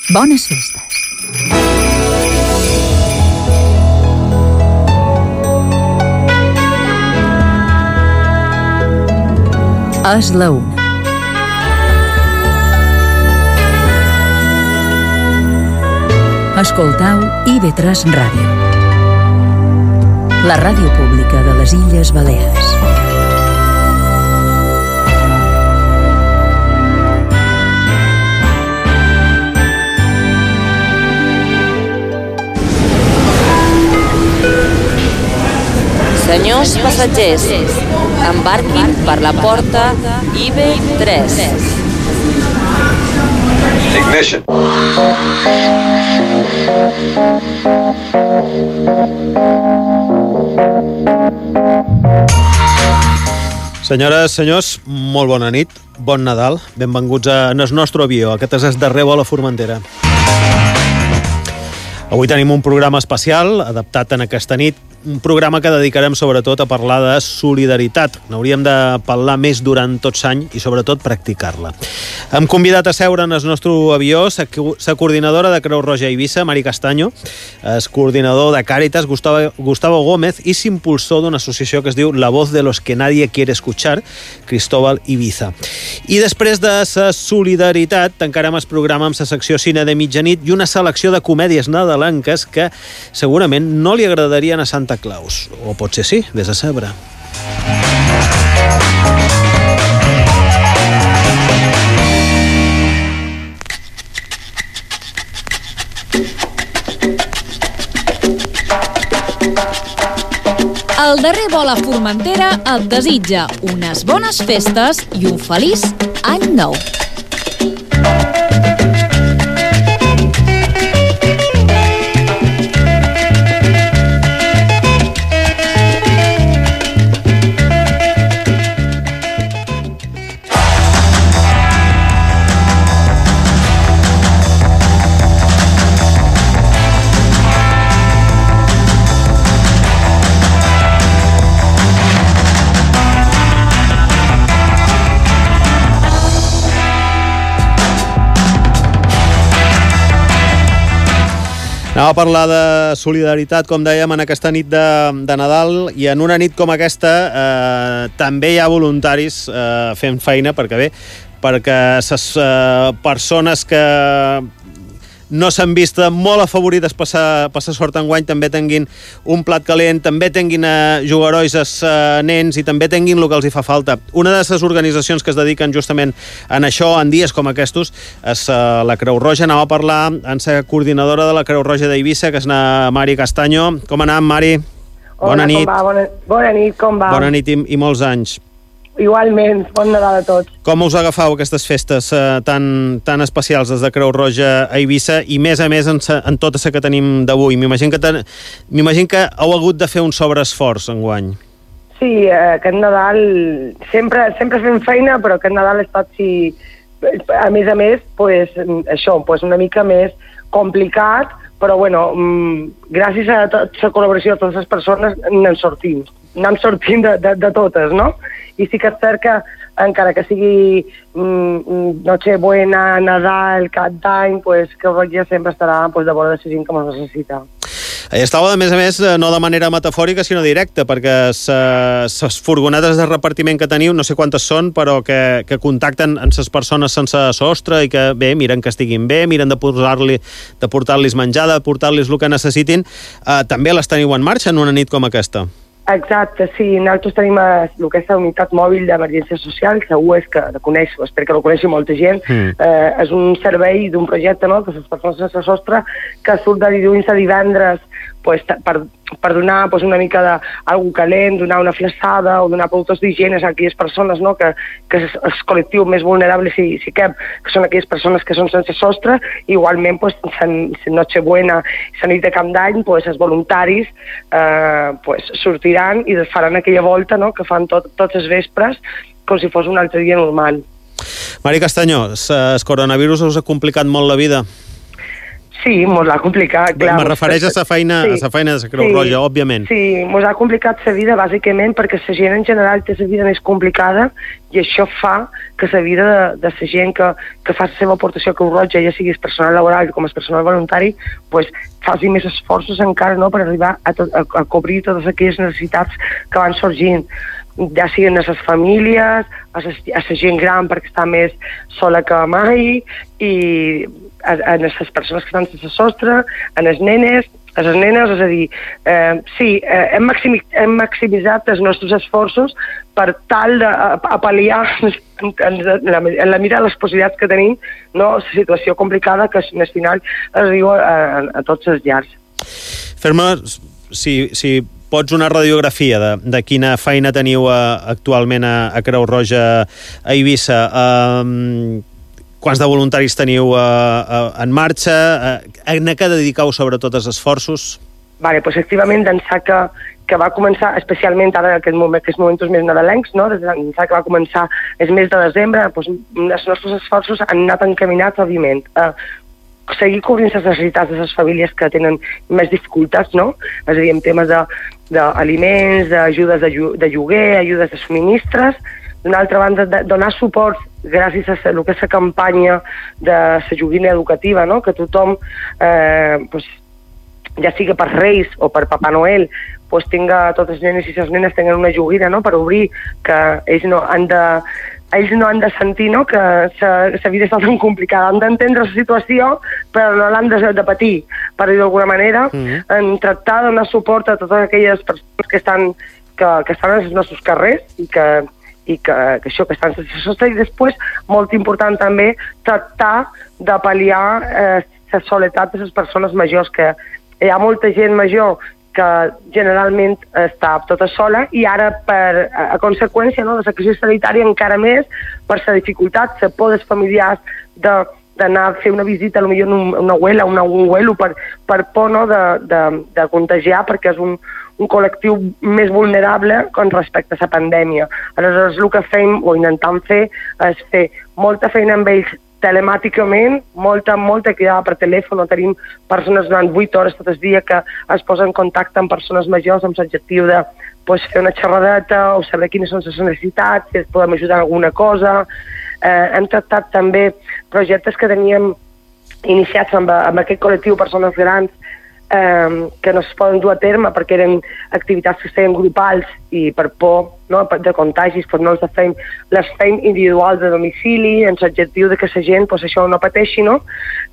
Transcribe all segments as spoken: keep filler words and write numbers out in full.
Bones festes. És la una. Escoltau I V tres Ràdio, la ràdio pública de les Illes Balears. Senyors passatgers, embarquin per la porta I V tres. Ignition. Senyores, senyors, molt bona nit, bon Nadal, benvinguts a el nostre avió, aquest és Esdarreu a la Formentera. Avui tenim un programa especial, adaptat en aquesta nit, un programa que dedicarem sobretot a parlar de solidaritat. N'hauríem de parlar més durant tots l'any i sobretot practicar-la. Hem convidat a seure en el nostre avió la coordinadora de Creu Roja Eivissa, Mari Castaño, el coordinador de Càritas, Gustavo, Gustavo Gómez, i l'impulsor d'una associació que es diu La Voz de los que nadie quiere escuchar, Cristóbal Ibiza. I després de la solidaritat tancarem el programa amb la secció Cine de mitjanit i una selecció de comèdies nadalenques que segurament no li agradarien a Santa Claus, o potser sí, vés a saber. El darrer vol a Formentera et desitja unes bones festes i un feliç any nou. Anem a parlar de solidaritat, com dèiem, en aquesta nit de, de Nadal, i en una nit com aquesta eh, també hi ha voluntaris eh, fent feina, perquè bé, perquè les eh, persones que no s'han vist molt afavorides passar, passar sort enguany també tinguin un plat calent, també tinguin eh, jugarois els eh, nens i també tinguin el que els hi fa falta. Una de les organitzacions que es dediquen justament en això, en dies com aquests, és eh, la Creu Roja. Anem a parlar amb la coordinadora de la Creu Roja d'Eivissa, que és la Mari Castaño. Com anem, Mari? Hola, bona nit. Com va? Bona, bona nit, com va? Bona nit i, i molts anys. Igualment, bon Nadal a tots. Com us agafau aquestes festes eh, tan, tan especials des de Creu Roja a Eivissa i més a més en, sa, en tota la que tenim d'avui? M'imagino que, ten, m'imagino que heu hagut de fer un sobreesforç enguany. Sí, eh, aquest Nadal sempre, sempre fem feina, però aquest Nadal ha estat, sí, a més a més, pues, això, pues una mica més complicat, però bueno, gràcies a la col·laboració de totes les persones n'en sortim. Anem sortint de, de, de totes, no? I sí que és cert que, encara que sigui mm, Nochebuena, Nadal, Cap d'Any, pues, que ja sempre estarà pues, de vora de la gent que ens necessita. I estava, a més a més, no de manera metafòrica, sinó directa, perquè les furgonetes de repartiment que teniu, no sé quantes són, però que, que contacten amb les persones sense sostre i que, bé, miren que estiguin bé, miren de portar-li, de portar-los menjar, de portar-los el que necessitin, eh, també les teniu en marxa en una nit com aquesta. Exacte, sí. Nosaltres tenim el que és la unitat mòbil d'emergència social, segur és que la coneixo, espero que la coneixi molta gent. Mm. Eh, és un servei d'un projecte, no?, de les persones sense sostre, que surt de dilluns a divendres pues, per, per donar pues, una mica d'algú calent, donar una flaçada o donar productes d'higiene a aquelles persones, no?, que, que és el col·lectiu més vulnerable, si, si cap, que són aquelles persones que són sense sostre. Igualment, pues, la Nochebuena i la nit de Cap d'Any, pues, els voluntaris eh, pues, sortiran i faran aquella volta, no?, que fan tot, tots els vespres com si fos un altre dia normal. Mari Castaño, el coronavirus us ha complicat molt la vida? Sí, mos ha complicat, clar. Me refereix a la feina, sí. a la feina de la Creu sí. Roja, òbviament. Sí, mos ha complicat la vida, bàsicament, perquè la gent en general té la vida més complicada i això fa que la vida de, de la gent que, que fa la seva aportació a Creu Roja, ja sigui personal laboral com a personal voluntari, pues, faci més esforços encara no, per arribar a, tot, a, a cobrir totes aquelles necessitats que van sorgint, ja siguin a les famílies, a la gent gran perquè està més sola que mai, i a, a les persones que estan sense sostre, a les nenes, a les nenes, és a dir, eh, sí, eh, hem, maximi, hem maximitzat els nostres esforços per tal de a, a pal·liar en, en, la, en la mira de les possibilitats que tenim, no, la situació complicada que al final es diu a, a, a tots els llars. Fer-me, si, si pots, una radiografia de, de quina feina teniu a, actualment a, a Creu Roja a Eivissa. Um, quants de voluntaris teniu uh, uh, en marxa? Uh, en què dediqueu sobretot els esforços? Vale, pues, efectivament, d'ençà que, que va començar, especialment ara en aquest moment, aquests moments més nadalencs, no? D'ençà que va començar el mes de desembre, pues, els nostres esforços han anat encaminats, òbviament, a seguir cobrint les necessitats de les famílies que tenen més dificultats, no? És a dir, en temes d'aliments, d'ajudes de, de lloguer, ajudes de subministres. D'una altra banda, de donar suport gràcies a el que és la campanya de la joguina educativa, no? Que tothom, eh, pues, ja sigui per Reis o per Papa Noel, pues, tinga, tots els nenes i les nenes tenen una joguina, no? Per obrir, que ells no han de, ells no han de sentir, no? Que la vida està tan complicada. Han d'entendre la situació, però no l'han de, de patir, per dir d'alguna manera, mm-hmm. en tractar de donar suport a totes aquelles persones que estan, que, que estan als nostres carrers i que i que, que això que estan sense sostre, i després, molt important també, tractar de pal·liar eh, la soledat de les persones majors, que hi ha molta gent major que generalment està tota sola i ara, per, a, a conseqüència, no, de la crisi sanitària, encara més, per la dificultat, la por dels familiars de d'anar a fer una visita, potser una, una abuela, una, un abuelo, per, per por, no, de, de, de contagiar, perquè és un, un col·lectiu més vulnerable con respecte a la pandèmia. Aleshores, el que fem o intentem fer és fer molta feina amb ells telemàticament, molta, molta cridada per telèfon. Tenim persones durant vuit hores tot el dia que es posen en contacte amb persones majors amb l'objectiu de pues, fer una xerradeta o saber quines són les necessitats, si es podem ajudar en alguna cosa. Eh, hem tractat també projectes que teníem iniciats amb, amb aquest col·lectiu persones grans eh, que no es poden dur a terme perquè eren activitats que es feien grupals i per por, no, de contagis, pues no els fem, les fem individuals de domicili, en l'objectiu de que la gent pues, això no pateixi, no?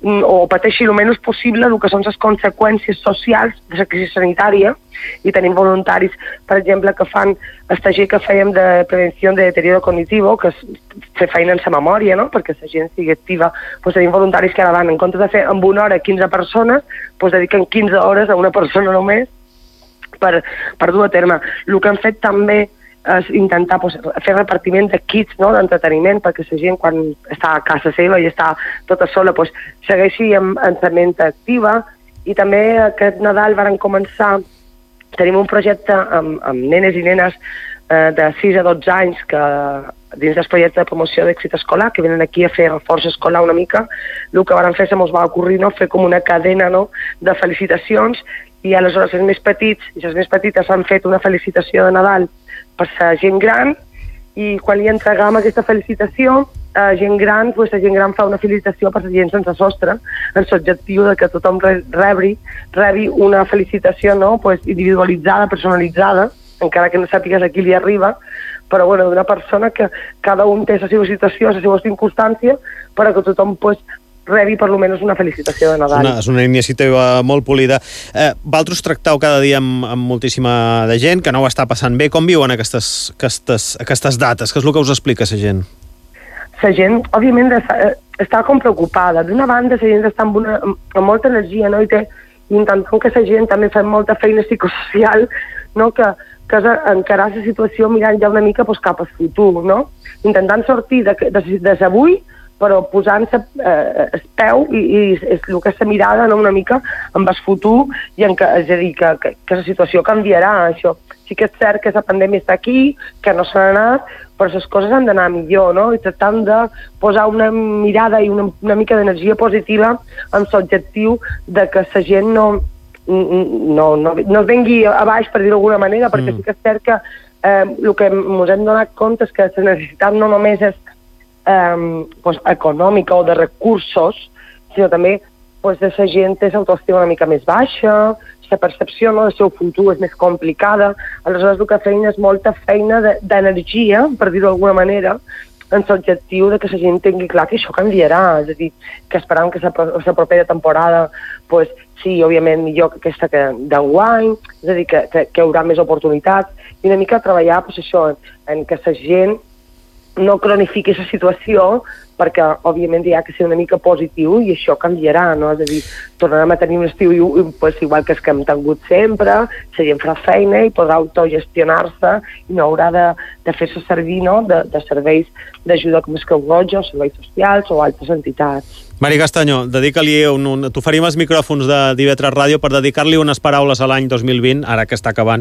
O pateixi el menys possible el que són les conseqüències socials de la crisi sanitària, i tenim voluntaris, per exemple, que fan el taller que fèiem de prevenció de deterioro cognitivo, que és fer feina en la memòria, no? Perquè la gent sigui activa. Pues tenim voluntaris que ara van, en comptes de fer en una hora quinze persones, pues dediquen quinze hores a una persona només per, per dur a terme. El que hem fet també és intentar pues, fer repartiment de kits, no?, d'entreteniment, perquè la gent quan està a casa seva i està tota sola pues, segueixi amb, amb la ment activa. I també aquest Nadal varen començar, tenim un projecte amb, amb nenes i nenes eh, de sis a dotze anys que dins del projecte de promoció d'èxit escolar, que venen aquí a fer reforç escolar una mica. El que varen fer se mos va ocorrir, no?, fer com una cadena, no?, de felicitacions, i aleshores els més petits i les més petites han fet una felicitació de Nadal per la gent gran, i quan li entregam aquesta felicitació a gent gran, pues, la gent gran fa una felicitació per la gent sense sostre, en l'objectiu de que tothom rebi, rebi una felicitació, no?, pues, individualitzada, personalitzada, encara que no sàpigues a qui li arriba, però bueno, d'una persona que cada un té la seva situació, la seva circumstància, però que tothom pues, rebi per almenys una felicitació de Nadal. És una, és una iniciativa molt polida. Eh, Valtros tractau cada dia amb, amb moltíssima de gent que no ho està passant bé. Com viuen aquestes, aquestes, aquestes dates? Què és el que us explica la gent? La gent, òbviament, està, està com preocupada. D'una banda, la gent està amb, una, amb molta energia, no?, i té, intentant que la gent també fa molta feina psicosocial, no?, que, que és encarar la situació mirant ja una mica pues, cap al futur, no?, intentant sortir de, de, de d'avui, però posant-se eh, el peu i, i és el que és la mirada, no?, una mica amb el futur, i en que, és a dir, que, que, que la situació canviarà. Això, sí que és cert que la pandèmia està aquí, que no se n'ha anat, però les coses han d'anar millor, no? I tractant de posar una mirada i una, una mica d'energia positiva amb l'objectiu de que la gent no, no, no, no es vengui a baix, per dir-ho d'alguna manera, perquè mm. sí que és cert que eh, el que ens hem donat compte és que la necessitat no només és eh, pues, econòmica o de recursos, sinó també pues, de la gent té l'autoestima una mica més baixa, la percepció no, del seu futur és més complicada, aleshores el que feien és molta feina d'energia, de, per dir-ho d'alguna manera, en l'objectiu de que la gent tingui clar que això canviarà, és a dir, que esperam que la propera temporada pues, sí, òbviament, millor que aquesta que d'enguany, és a dir, que, que, que hi haurà més oportunitats, i una mica treballar pues, això, en, en que la gent no cronifiqui la situació, perquè, òbviament, hi ha que ser una mica positiu i això canviarà, no? És a dir, tornarem a tenir un estiu pues, igual que els que hem tingut sempre, la gent farà feina i podrà autogestionar-se i no haurà de, de fer-se servir no? de, de serveis d'ajuda com és Creu Roja, serveis socials o altres entitats. Mari Castanyo, dedica-li un, un... t'oferim els micròfons de d'I V tres Ràdio per dedicar-li unes paraules a l'any dos mil vint, ara que està acabant.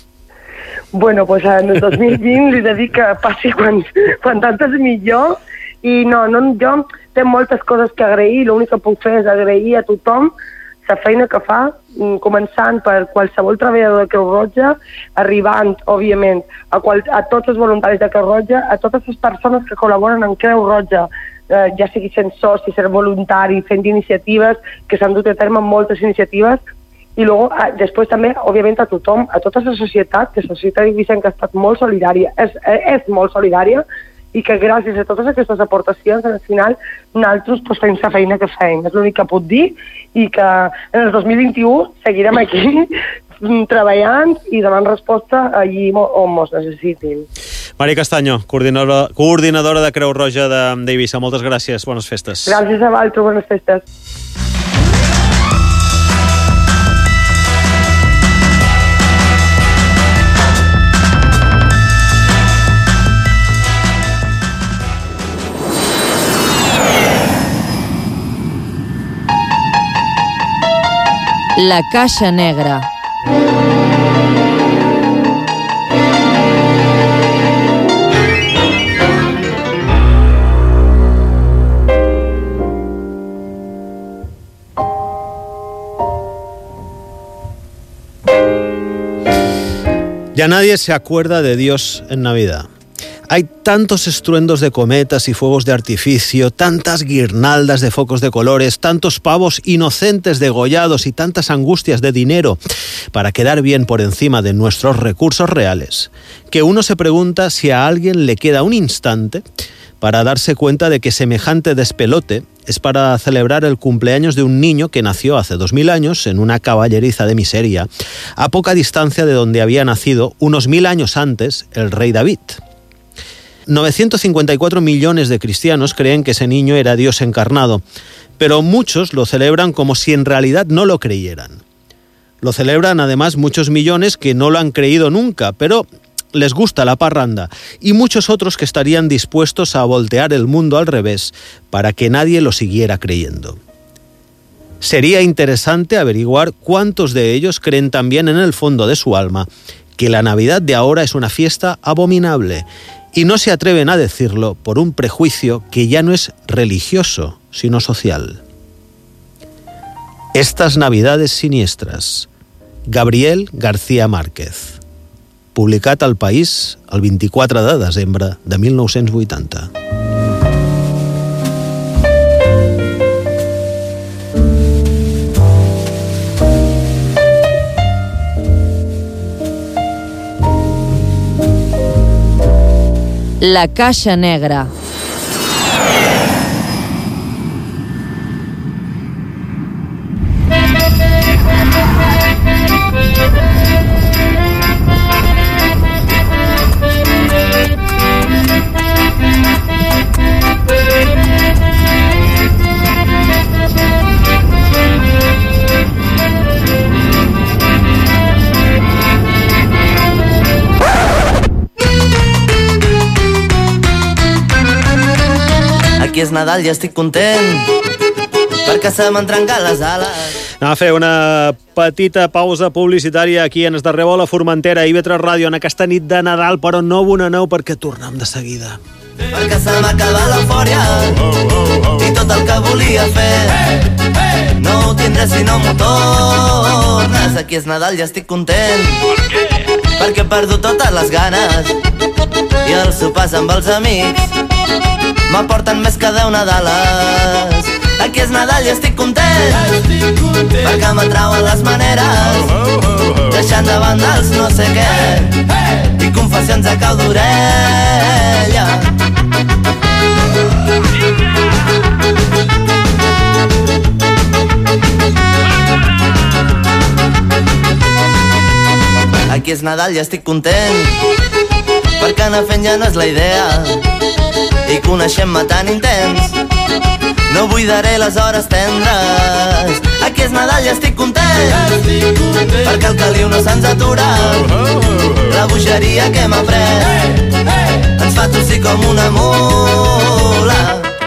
Bueno, pues en el dos mil vint li dedic que passi quan, quan tantes millor. I no, no, jo tinc moltes coses que agrair, l'únic que puc fer és agrair a tothom la feina que fa, començant per qualsevol treballador de Creu Roja, arribant, òbviament, a, qual, a tots els voluntaris de Creu Roja, a totes les persones que col·laboren en Creu Roja, eh, ja sigui sent soci, ser voluntari, fent iniciatives, que s'han dut a terme moltes iniciatives, i luego, eh, després també, òbviament, a tothom, a tota la societat, que la societat d'Eivissa que ha estat molt solidària, és, és molt solidària, i que gràcies a totes aquestes aportacions, al final, nosaltres pues, fem la feina que fem. És l'únic que puc dir, i que en el dos mil vint-i-u seguirem aquí treballant i donant resposta allí on ens necessitin. Mari Castanyo, coordinadora, coordinadora de Creu Roja d'Eivissa, moltes gràcies, bones festes. Gràcies a vosaltres, bones festes. La caixa negra. Ya nadie se acuerda de Dios en Navidad. Hay tantos estruendos de cometas y fuegos de artificio, tantas guirnaldas de focos de colores, tantos pavos inocentes degollados y tantas angustias de dinero para quedar bien por encima de nuestros recursos reales, que uno se pregunta si a alguien le queda un instante para darse cuenta de que semejante despelote es para celebrar el cumpleaños de un niño que nació hace dos mil años en una caballeriza de miseria, a poca distancia de donde había nacido unos mil años antes el rey David. novecientos cincuenta y cuatro millones de cristianos creen que ese niño era Dios encarnado, pero muchos lo celebran como si en realidad no lo creyeran. Lo celebran además muchos millones que no lo han creído nunca, pero les gusta la parranda, y muchos otros que estarían dispuestos a voltear el mundo al revés para que nadie lo siguiera creyendo. Sería interesante averiguar cuántos de ellos creen también en el fondo de su alma que la Navidad de ahora es una fiesta abominable, y no se atreven a decirlo por un prejuicio que ya no es religioso, sino social. Estas Navidades siniestras. Gabriel García Márquez. Publicat al País el vint-i-quatre de desembre de mil nou-cents vuitanta. La caixa negra. Aquí és Nadal i estic content perquè se m'han trencat les ales. Anem a fer una petita pausa publicitària aquí en Esdarrebo, a la Formentera, i I V tres Ràdio, en aquesta nit de Nadal, però no vos n'aneu perquè tornem de seguida. Perquè se m'ha acabat l'eufòria i tot el que volia fer no ho tindré si no m'ho tornes. Aquí és Nadal i estic content perquè he perdut totes les ganes i els sopars amb els amics m'aporten més que deu Nadales. Aquí és Nadal i estic content perquè m'atrauen les maneres deixant de banda els no sé què i confessions a cau d'orella. Aquí és Nadal i estic content perquè anar fent ja no és la idea i coneixem-me tan intens no buidaré les hores tendres. Aquí és Nadal i estic content perquè el caliu no se'ns atura la bogeria que hem après ens fa tossir com una mula.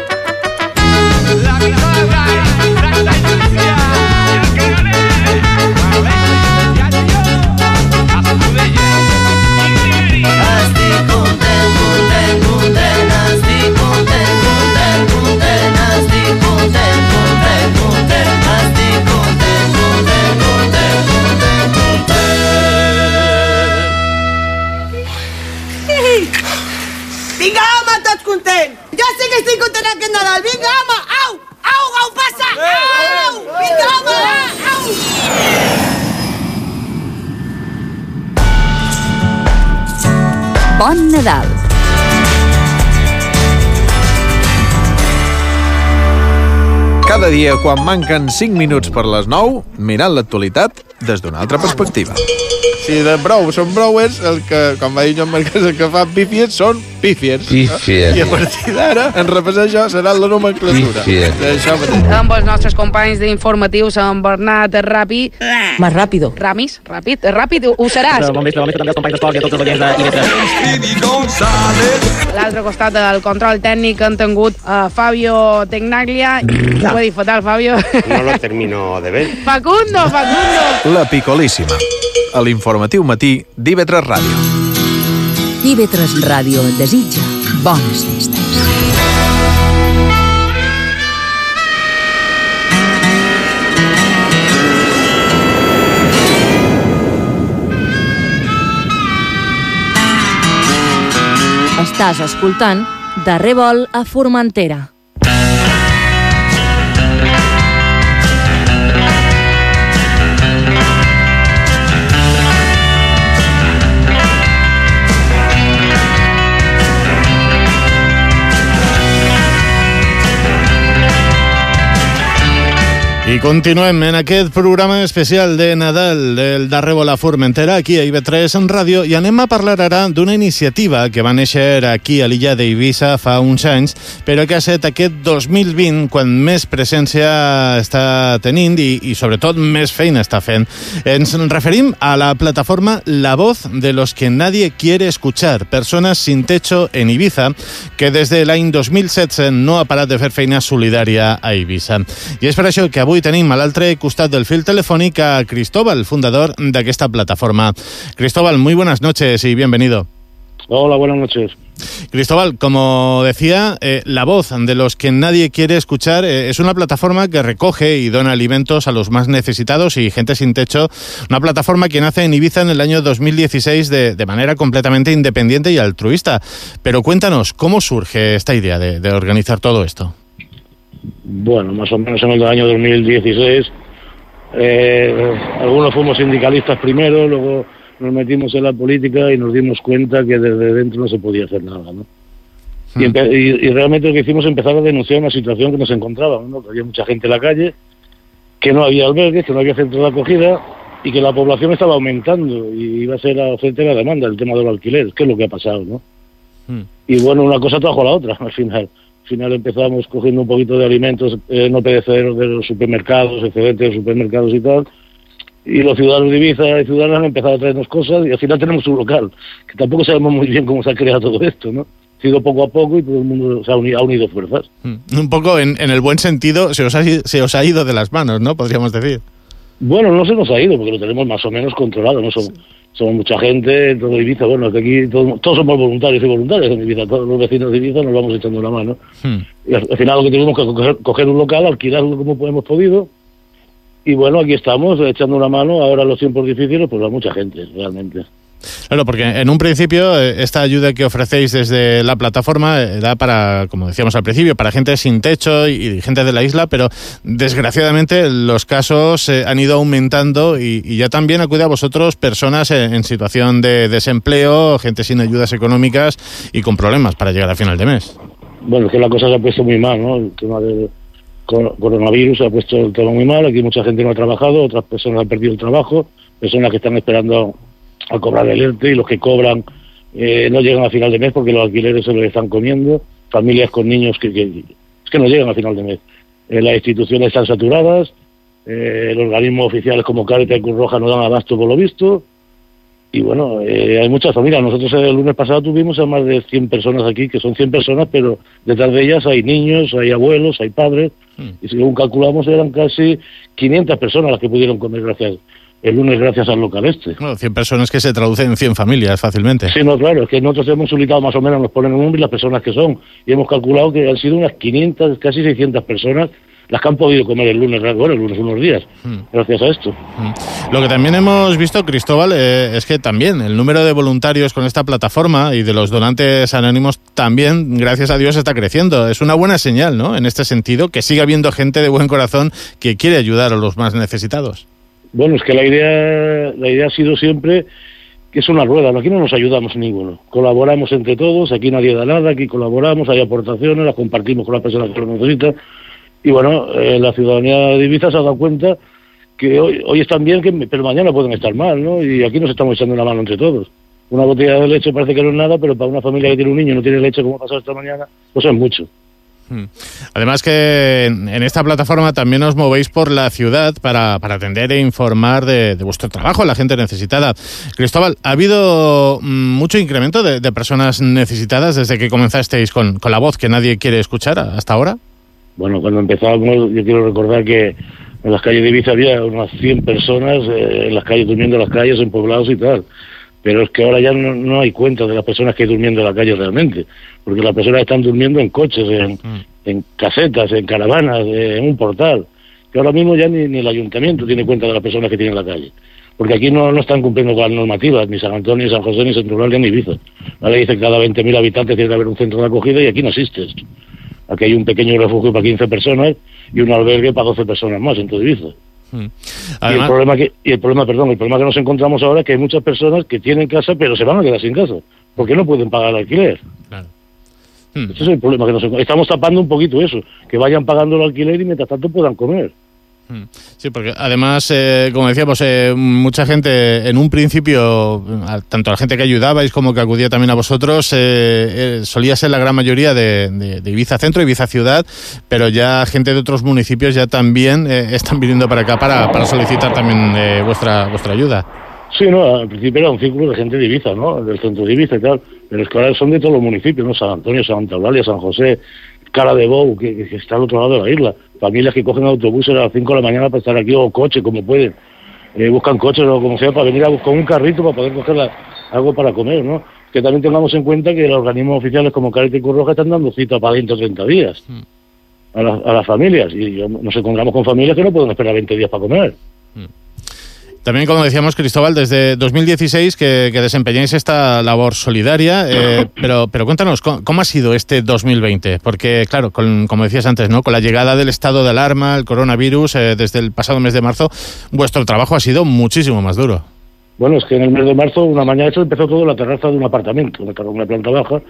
Estic content, content, content, estic content, content, content, estic content, content, content, estic content, content, content, content, content. Vinga, home, tots contents! Jo sí que estic content aquest Nadal! Vinga, home! Au! Au, au, passa! Au! Vinga, home! Au! Bon Nadal! Cada dia, quan manquen cinc minuts per les nou, mirant l'actualitat des d'una altra perspectiva. Si de brou són browers, el que, com va dir Joan Marquès, el que fa pífies són pífiers. Pífiers. I a partir d'ara, en repassar això, serà la nomenclatura. Pífiers. Això mateix. Amb els nostres companys d'informatius, en Bernat Rapi. Más rápido. Ramis, ràpid, ràpid, ho seràs. Bon vespre, bon vespre també als companys d'esport i a tots els oients d'I V tres. L'altre costat del control tècnic han tingut uh, Fabio Tegnaglia. Ho he dit fatal, Fabio. No lo termino de ver. Facundo, Facundo. La Picolíssima, a l'informatiu matí d'I V tres Ràdio. I V tres Ràdio et desitja bones festes. Estàs escoltant Darrer vol a Formentera. I continuem en aquest programa especial de Nadal del Darrer vol a Formentera, aquí a I V tres en Ràdio, i anem a parlar ara d'una iniciativa que va néixer aquí a l'illa d'Eivissa fa uns anys, però que ha estat aquest dos mil vint quan més presència està tenint i, i sobretot més feina està fent. Ens referim a la plataforma La Voz de los que nadie quiere escuchar, persones sin techo en Ibiza, que des de l'any dos mil setze no ha parat de fer feina solidària a Eivissa. I és per això que avui tenim a l'altre costat del fil telefònic a Cristóbal, fundador d'aquesta plataforma. Cristóbal, muy buenas noches y bienvenido. Hola, buenas noches. Cristóbal, como decía, eh, La Voz de los que nadie quiere escuchar eh, es una plataforma que recoge y dona alimentos a los más necesitados y gente sin techo, una plataforma que nace en Ibiza en el año dos mil dieciséis de, de manera completamente independiente y altruista. Pero cuéntanos, ¿cómo surge esta idea de, de organizar todo esto? Bueno, más o menos en el año dos mil dieciséis, eh, algunos fuimos sindicalistas primero, luego nos metimos en la política y nos dimos cuenta que desde dentro no se podía hacer nada, ¿no? Hmm. Y, y, y realmente lo que hicimos es empezar a denunciar una situación que nos encontrábamos, ¿no? Que había mucha gente en la calle, que no había albergues, que no había centros de acogida y que la población estaba aumentando y iba a ser la oferta y la demanda, el tema de los alquileres, que es lo que ha pasado, ¿no? Hmm. Y bueno, una cosa trajo a la otra, al final. Al final empezamos cogiendo un poquito de alimentos eh, no perecederos de los supermercados, excedentes de los supermercados y tal, y los ciudadanos de Ibiza y ciudadanas han empezado a traernos cosas y al final tenemos un local, que tampoco sabemos muy bien cómo se ha creado todo esto, ¿no? Ha sido poco a poco y todo el mundo se ha unido, ha unido fuerzas. Un poco en, en el buen sentido se os, ha, se os ha ido de las manos, ¿no? Podríamos decir. Bueno, no se nos ha ido, porque lo tenemos más o menos controlado, ¿no? Somos, somos mucha gente, todo Ibiza, bueno, que aquí todo, todos somos voluntarios y voluntarios en Ibiza, todos los vecinos de Ibiza nos vamos echando una mano. Hmm. Y al, al final lo que tuvimos que coger, coger un local, alquilarlo como hemos podido, y bueno, aquí estamos echando una mano. Ahora los tiempos difíciles, pues va mucha gente, realmente. Claro, porque en un principio esta ayuda que ofrecéis desde la plataforma era para, como decíamos al principio, para gente sin techo y gente de la isla, pero desgraciadamente los casos eh, han ido aumentando y, y ya también acude a vosotros personas en, en situación de desempleo, gente sin ayudas económicas y con problemas para llegar a final de mes. Bueno, es que la cosa se ha puesto muy mal, ¿no? El tema del coronavirus se ha puesto el tema muy mal. Aquí mucha gente no ha trabajado, otras personas han perdido el trabajo, personas que están esperando a cobrar el ERTE, y los que cobran eh, no llegan a final de mes porque los alquileres se los están comiendo, familias con niños que, que, es que no llegan a final de mes. Eh, las instituciones están saturadas, eh, los organismos oficiales como Cáritas y Cruz Roja no dan abasto por lo visto, y bueno, eh, hay muchas familias. Nosotros el lunes pasado tuvimos a más de cien personas aquí, que son cien personas, pero detrás de ellas hay niños, hay abuelos, hay padres, mm. y según calculamos eran casi quinientas personas las que pudieron comer gracias el lunes gracias al local este. Bueno, cien personas que se traducen en cien familias fácilmente. Sí, no, claro, es que nosotros hemos ubicado más o menos, nos ponen un nombre y las personas que son, y hemos calculado que han sido unas quinientas, casi seiscientas personas las que han podido comer el lunes, bueno, el lunes unos días, mm. gracias a esto. Mm. Lo que también hemos visto, Cristóbal, eh, es que también el número de voluntarios con esta plataforma y de los donantes anónimos también, gracias a Dios, está creciendo. Es una buena señal, ¿no?, en este sentido, que siga habiendo gente de buen corazón que quiere ayudar a los más necesitados. Bueno, es que la idea la idea ha sido siempre que es una rueda, aquí no nos ayudamos ninguno, colaboramos entre todos, aquí nadie da nada, aquí colaboramos, hay aportaciones, las compartimos con las personas que lo necesitan, y bueno, eh, la ciudadanía de Ibiza se ha dado cuenta que hoy hoy están bien, que, pero mañana pueden estar mal, ¿no? Y aquí nos estamos echando una mano entre todos. Una botella de leche parece que no es nada, pero para una familia que tiene un niño y no tiene leche, como ha pasado esta mañana, pues es mucho. Además que en esta plataforma también os movéis por la ciudad para, para atender e informar de, de vuestro trabajo a la gente necesitada. Cristóbal, ¿ha habido mucho incremento de, de personas necesitadas desde que comenzasteis con, con la voz que nadie quiere escuchar hasta ahora? Bueno, cuando empezábamos, yo quiero recordar que en las calles de Ibiza había unas cien personas eh, en las calles, durmiendo en las calles, en poblados y tal. Pero es que ahora ya no, no hay cuenta de las personas que hay durmiendo en la calle realmente, porque las personas están durmiendo en coches, en, mm. en casetas, en caravanas, en un portal, que ahora mismo ya ni, ni el ayuntamiento tiene cuenta de las personas que tienen en la calle, porque aquí no, no están cumpliendo con las normativas, ni San Antonio, ni San José, ni Centro Rural, ni Ibiza. La ley dice que cada veinte mil habitantes tiene que haber un centro de acogida, y aquí no existe esto. Aquí hay un pequeño refugio para quince personas y un albergue para doce personas más en todo Ibiza. Hmm. Además, y el problema que y el problema perdón el problema que nos encontramos ahora es que hay muchas personas que tienen casa pero se van a quedar sin casa porque no pueden pagar el alquiler. Claro. Hmm. Ese es el problema que nos encontramos. Estamos tapando un poquito eso, que vayan pagando el alquiler y mientras tanto puedan comer. Sí, porque además, eh, como decíamos, eh, mucha gente en un principio, tanto la gente que ayudabais como que acudía también a vosotros, eh, eh, solía ser la gran mayoría de, de, de Ibiza Centro, Ibiza Ciudad, pero ya gente de otros municipios ya también eh, están viniendo para acá para, para solicitar también eh, vuestra vuestra ayuda. Sí, no, al principio era un círculo de gente de Ibiza, ¿no? Del centro de Ibiza y tal, pero es que ahora son de todos los municipios, ¿no? San Antonio, Santa Eulalia, San José, Cala de Bou, que, que está al otro lado de la isla. Familias que cogen autobuses a las cinco de la mañana para estar aquí, o coche, como pueden. Eh, buscan coches o como sea para venir a buscar un carrito para poder coger la, algo para comer, ¿no? Que también tengamos en cuenta que los organismos oficiales como Cáritas y Cruz Roja están dando cita para dentro de treinta días mm. a, la, a las familias. Y nos encontramos con familias que no pueden esperar veinte días para comer. Mm. También, como decíamos, Cristóbal, desde dos mil dieciséis que, que desempeñáis esta labor solidaria, eh, pero, pero cuéntanos, ¿cómo, ¿cómo ha sido este dos mil veinte? Porque, claro, con, como decías antes, ¿no? Con la llegada del estado de alarma, el coronavirus, eh, desde el pasado mes de marzo, vuestro trabajo ha sido muchísimo más duro. Bueno, es que en el mes de marzo, una mañana esto empezó todo en la terraza de un apartamento, una planta baja,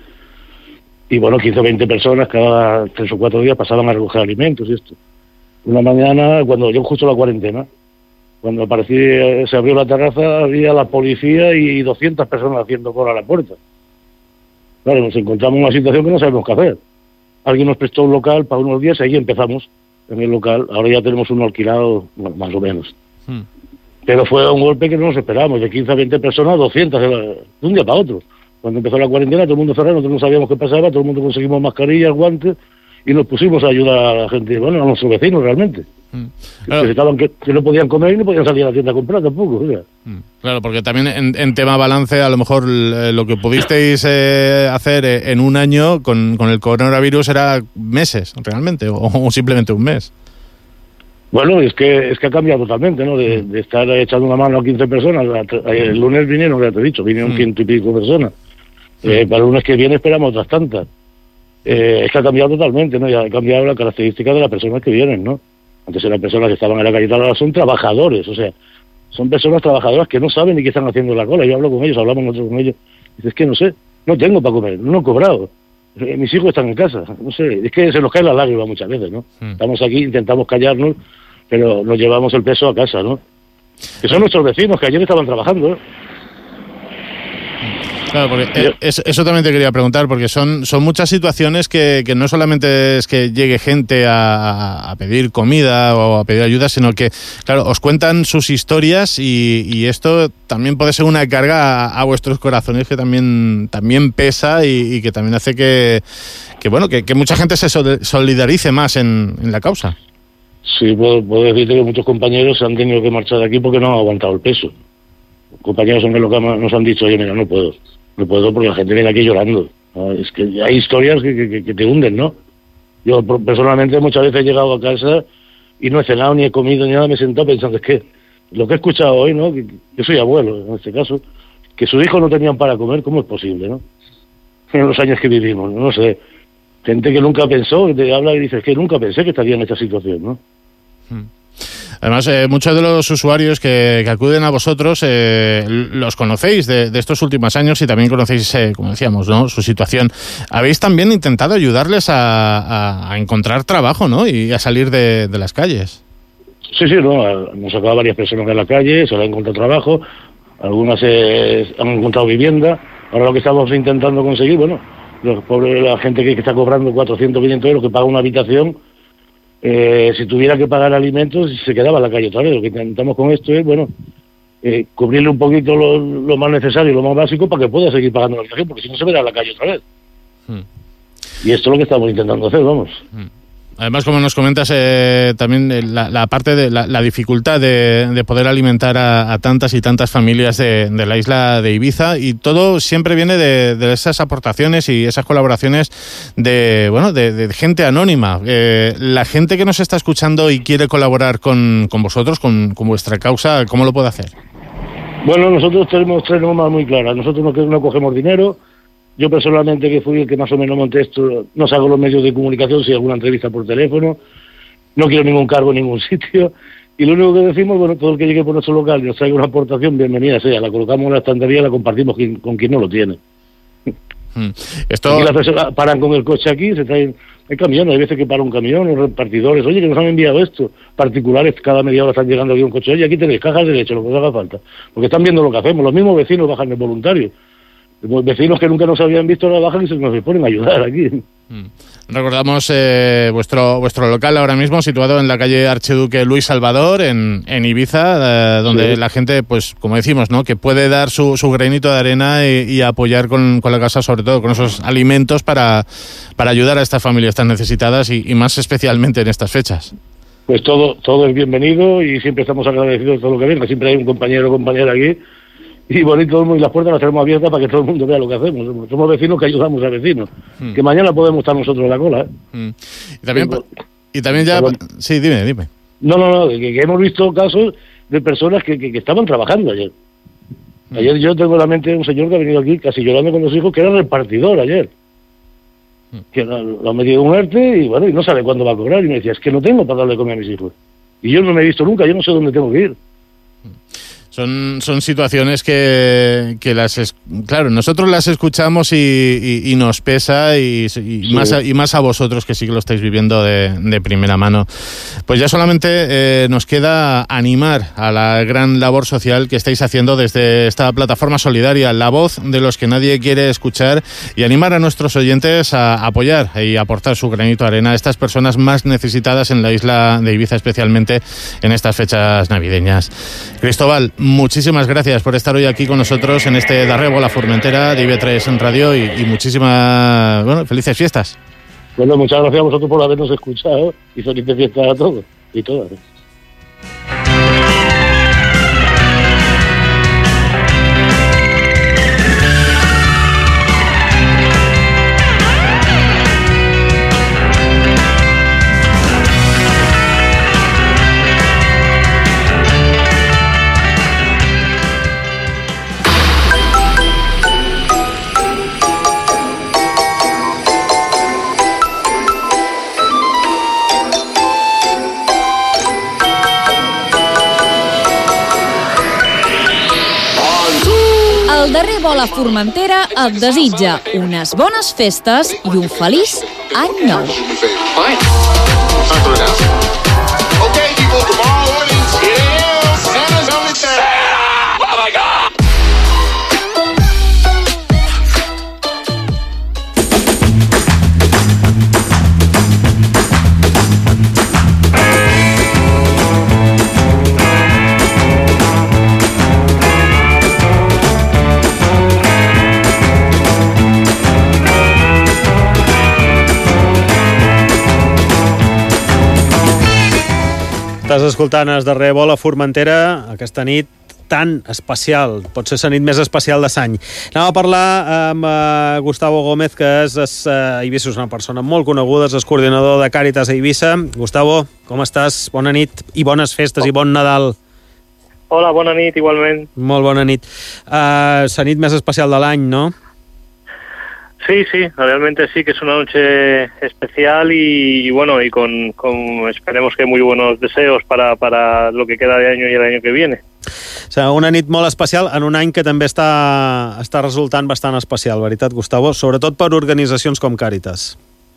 y bueno, quince o veinte personas cada tres o cuatro días pasaban a recoger alimentos y esto. Una mañana, cuando yo justo la cuarentena, cuando aparecí, se abrió la terraza, había la policía y doscientas personas haciendo cola a la puerta. Claro, nos encontramos en una situación que no sabemos qué hacer. Alguien nos prestó un local para unos días y ahí empezamos en el local. Ahora ya tenemos uno alquilado, bueno, más o menos. Hmm. Pero fue un golpe que no nos esperábamos, de quince a veinte personas, doscientas, de un día para otro. Cuando empezó la cuarentena, todo el mundo cerrado, nosotros no sabíamos qué pasaba, todo el mundo conseguimos mascarillas, guantes, y nos pusimos a ayudar a la gente, bueno, a nuestros vecinos realmente. Mm. Claro. Que, estaban, que, que no podían comer y no podían salir a la tienda a comprar tampoco. O sea. Mm. Claro, porque también en, en tema balance, a lo mejor eh, lo que pudisteis eh, hacer eh, en un año con, con el coronavirus era meses, realmente, o, o simplemente un mes. Bueno, es que es que ha cambiado totalmente, ¿no? De, de estar echando una mano a quince personas. El lunes vinieron, ya te he dicho, vinieron mm. ciento y pico personas. Mm. Eh, para el lunes que viene esperamos otras tantas. Eh, es que ha cambiado totalmente, ¿no? Ya ha cambiado la característica de las personas que vienen, ¿no? Antes eran personas que estaban en la calle, ahora son trabajadores, o sea, son personas trabajadoras que no saben ni qué están haciendo en la cola. Yo hablo con ellos, hablamos nosotros con ellos. Dices, es que no sé, no tengo para comer, no he cobrado. Eh, mis hijos están en casa, no sé, es que se nos cae la lágrima muchas veces, ¿no? Mm. Estamos aquí, intentamos callarnos, pero nos llevamos el peso a casa, ¿no? Que son nuestros vecinos que ayer estaban trabajando, ¿eh? Claro, porque eso, eso también te quería preguntar, porque son, son muchas situaciones que, que no solamente es que llegue gente a, a pedir comida o a pedir ayuda, sino que, claro, os cuentan sus historias y, y esto también puede ser una carga a, a vuestros corazones que también, también pesa y, y que también hace que, que bueno, que, que mucha gente se solidarice más en, en la causa. Sí, puedo, puedo decirte que muchos compañeros se han tenido que marchar de aquí porque no han aguantado el peso. Compañeros en el local nos han dicho, oye, mira, no puedo. No puedo porque la gente viene aquí llorando. ¿No? Es que hay historias que, que, que te hunden, ¿no? Yo personalmente muchas veces he llegado a casa y no he cenado, ni he comido, ni nada, me he sentado pensando, es que lo que he escuchado hoy, ¿no? Que, yo soy abuelo, en este caso, que sus hijos no tenían para comer, ¿cómo es posible, no? En los años que vivimos, no, no sé. Gente que nunca pensó, que te habla y dice, es que nunca pensé que estaría en esta situación, ¿no? Hmm. Además, eh, muchos de los usuarios que, que acuden a vosotros eh, los conocéis de, de estos últimos años y también conocéis, eh, como decíamos, ¿no?, su situación. Habéis también intentado ayudarles a, a, a encontrar trabajo, ¿no?, y a salir de, de las calles. Sí, sí, no, hemos sacado a varias personas de la calle, se les ha encontrado trabajo, algunas eh, han encontrado vivienda. Ahora lo que estamos intentando conseguir, bueno, los pobres, la gente que, que está cobrando cuatrocientos, quinientos euros, que paga una habitación, Eh, si tuviera que pagar alimentos se quedaba en la calle otra vez. Lo que intentamos con esto es, bueno, eh, cubrirle un poquito lo, lo más necesario, lo más básico, para que pueda seguir pagando la habitación, porque si no se verá en la calle otra vez. Hmm. Y esto es lo que estamos intentando hacer, vamos. Hmm. Además, como nos comentas, eh, también la, la parte de la, la dificultad de, de poder alimentar a, a tantas y tantas familias de, de la isla de Ibiza, y todo siempre viene de, de esas aportaciones y esas colaboraciones de, bueno, de, de gente anónima. Eh, la gente que nos está escuchando y quiere colaborar con, con vosotros, con, con vuestra causa, ¿cómo lo puede hacer? Bueno, nosotros tenemos tres normas muy claras. Nosotros no, no cogemos dinero. Yo personalmente, que fui el que más o menos monté esto, no salgo los medios de comunicación, si hay alguna entrevista por teléfono, no quiero ningún cargo en ningún sitio, y lo único que decimos, bueno, todo el que llegue por nuestro local y nos traiga una aportación, bienvenida sea, la colocamos en la estantería y la compartimos con, con quien no lo tiene. Hmm. Esto... Aquí las personas paran con el coche aquí, se traen, hay camiones, hay veces que para un camión, los repartidores, oye, que nos han enviado esto, particulares, cada media hora están llegando aquí un coche, oye, aquí tenéis cajas de leche, lo que os haga falta, porque están viendo lo que hacemos, los mismos vecinos bajan de voluntarios. Los vecinos que nunca nos habían visto ahora bajan y se nos ponen a ayudar aquí. Mm. Recordamos eh, vuestro vuestro local ahora mismo situado en la calle Archiduque Luis Salvador, en, en Ibiza, eh, donde sí. La gente, pues como decimos, ¿no?, que puede dar su, su granito de arena y, y apoyar con, con la casa, sobre todo con esos alimentos para, para ayudar a estas familias tan necesitadas y, y más especialmente en estas fechas. Pues todo todo es bienvenido y siempre estamos agradecidos de todo lo que venga. Siempre hay un compañero o compañera aquí. Y bonito, y las puertas las tenemos abiertas para que todo el mundo vea lo que hacemos. Somos vecinos que ayudamos a vecinos. Hmm. Que mañana podemos estar nosotros en la cola, ¿eh? Hmm. Y también, y también ya... Perdón. Sí, dime, dime. No, no, no, que, que hemos visto casos de personas que, que, que estaban trabajando ayer. Hmm. Ayer yo tengo en la mente un señor que ha venido aquí casi llorando con los hijos, que era repartidor ayer. Hmm. Que lo, lo ha metido un ERTE y bueno, y no sabe cuándo va a cobrar. Y me decía, es que no tengo para darle comer a mis hijos. Y yo no me he visto nunca, yo no sé dónde tengo que ir. Son, son situaciones que, que las es, claro, nosotros las escuchamos y, y, y nos pesa y, y, sí. más a, y más a vosotros que sí que lo estáis viviendo de, de primera mano. Pues ya solamente eh, nos queda animar a la gran labor social que estáis haciendo desde esta plataforma solidaria, la voz de los que nadie quiere escuchar, y animar a nuestros oyentes a apoyar y aportar su granito de arena a estas personas más necesitadas en la isla de Ibiza, especialmente en estas fechas navideñas. Cristóbal, muchísimas gracias por estar hoy aquí con nosotros en este Darrebo la Formentera de I B tres en Radio y, y muchísimas, bueno, felices fiestas. Bueno, muchas gracias a vosotros por habernos escuchado y felices fiestas a todos y todas. El darrer vol a Formentera et desitja unes bones festes i un feliç any nou. Estàs escoltant el darrer vol a Formentera aquesta nit tan especial, pot ser la nit més especial de l'any. Anem a parlar amb uh, Gustavo Gómez, que és, és uh, a Eivissa, és una persona molt coneguda, és el coordinador de Càritas a Eivissa. Gustavo, com estàs? Bona nit i bones festes i bon Nadal. Hola, bona nit, igualment. Molt bona nit. Uh, la nit més especial de l'any, no? Sí, sí, realmente sí que es una noche especial y, y bueno, y con, con esperemos que muy buenos deseos para, para lo que queda de año y el año que viene. O sigui, una nit molt especial en un any que també està, està resultant bastant especial, veritat, Gustavo? Sobretot per organitzacions com Càritas.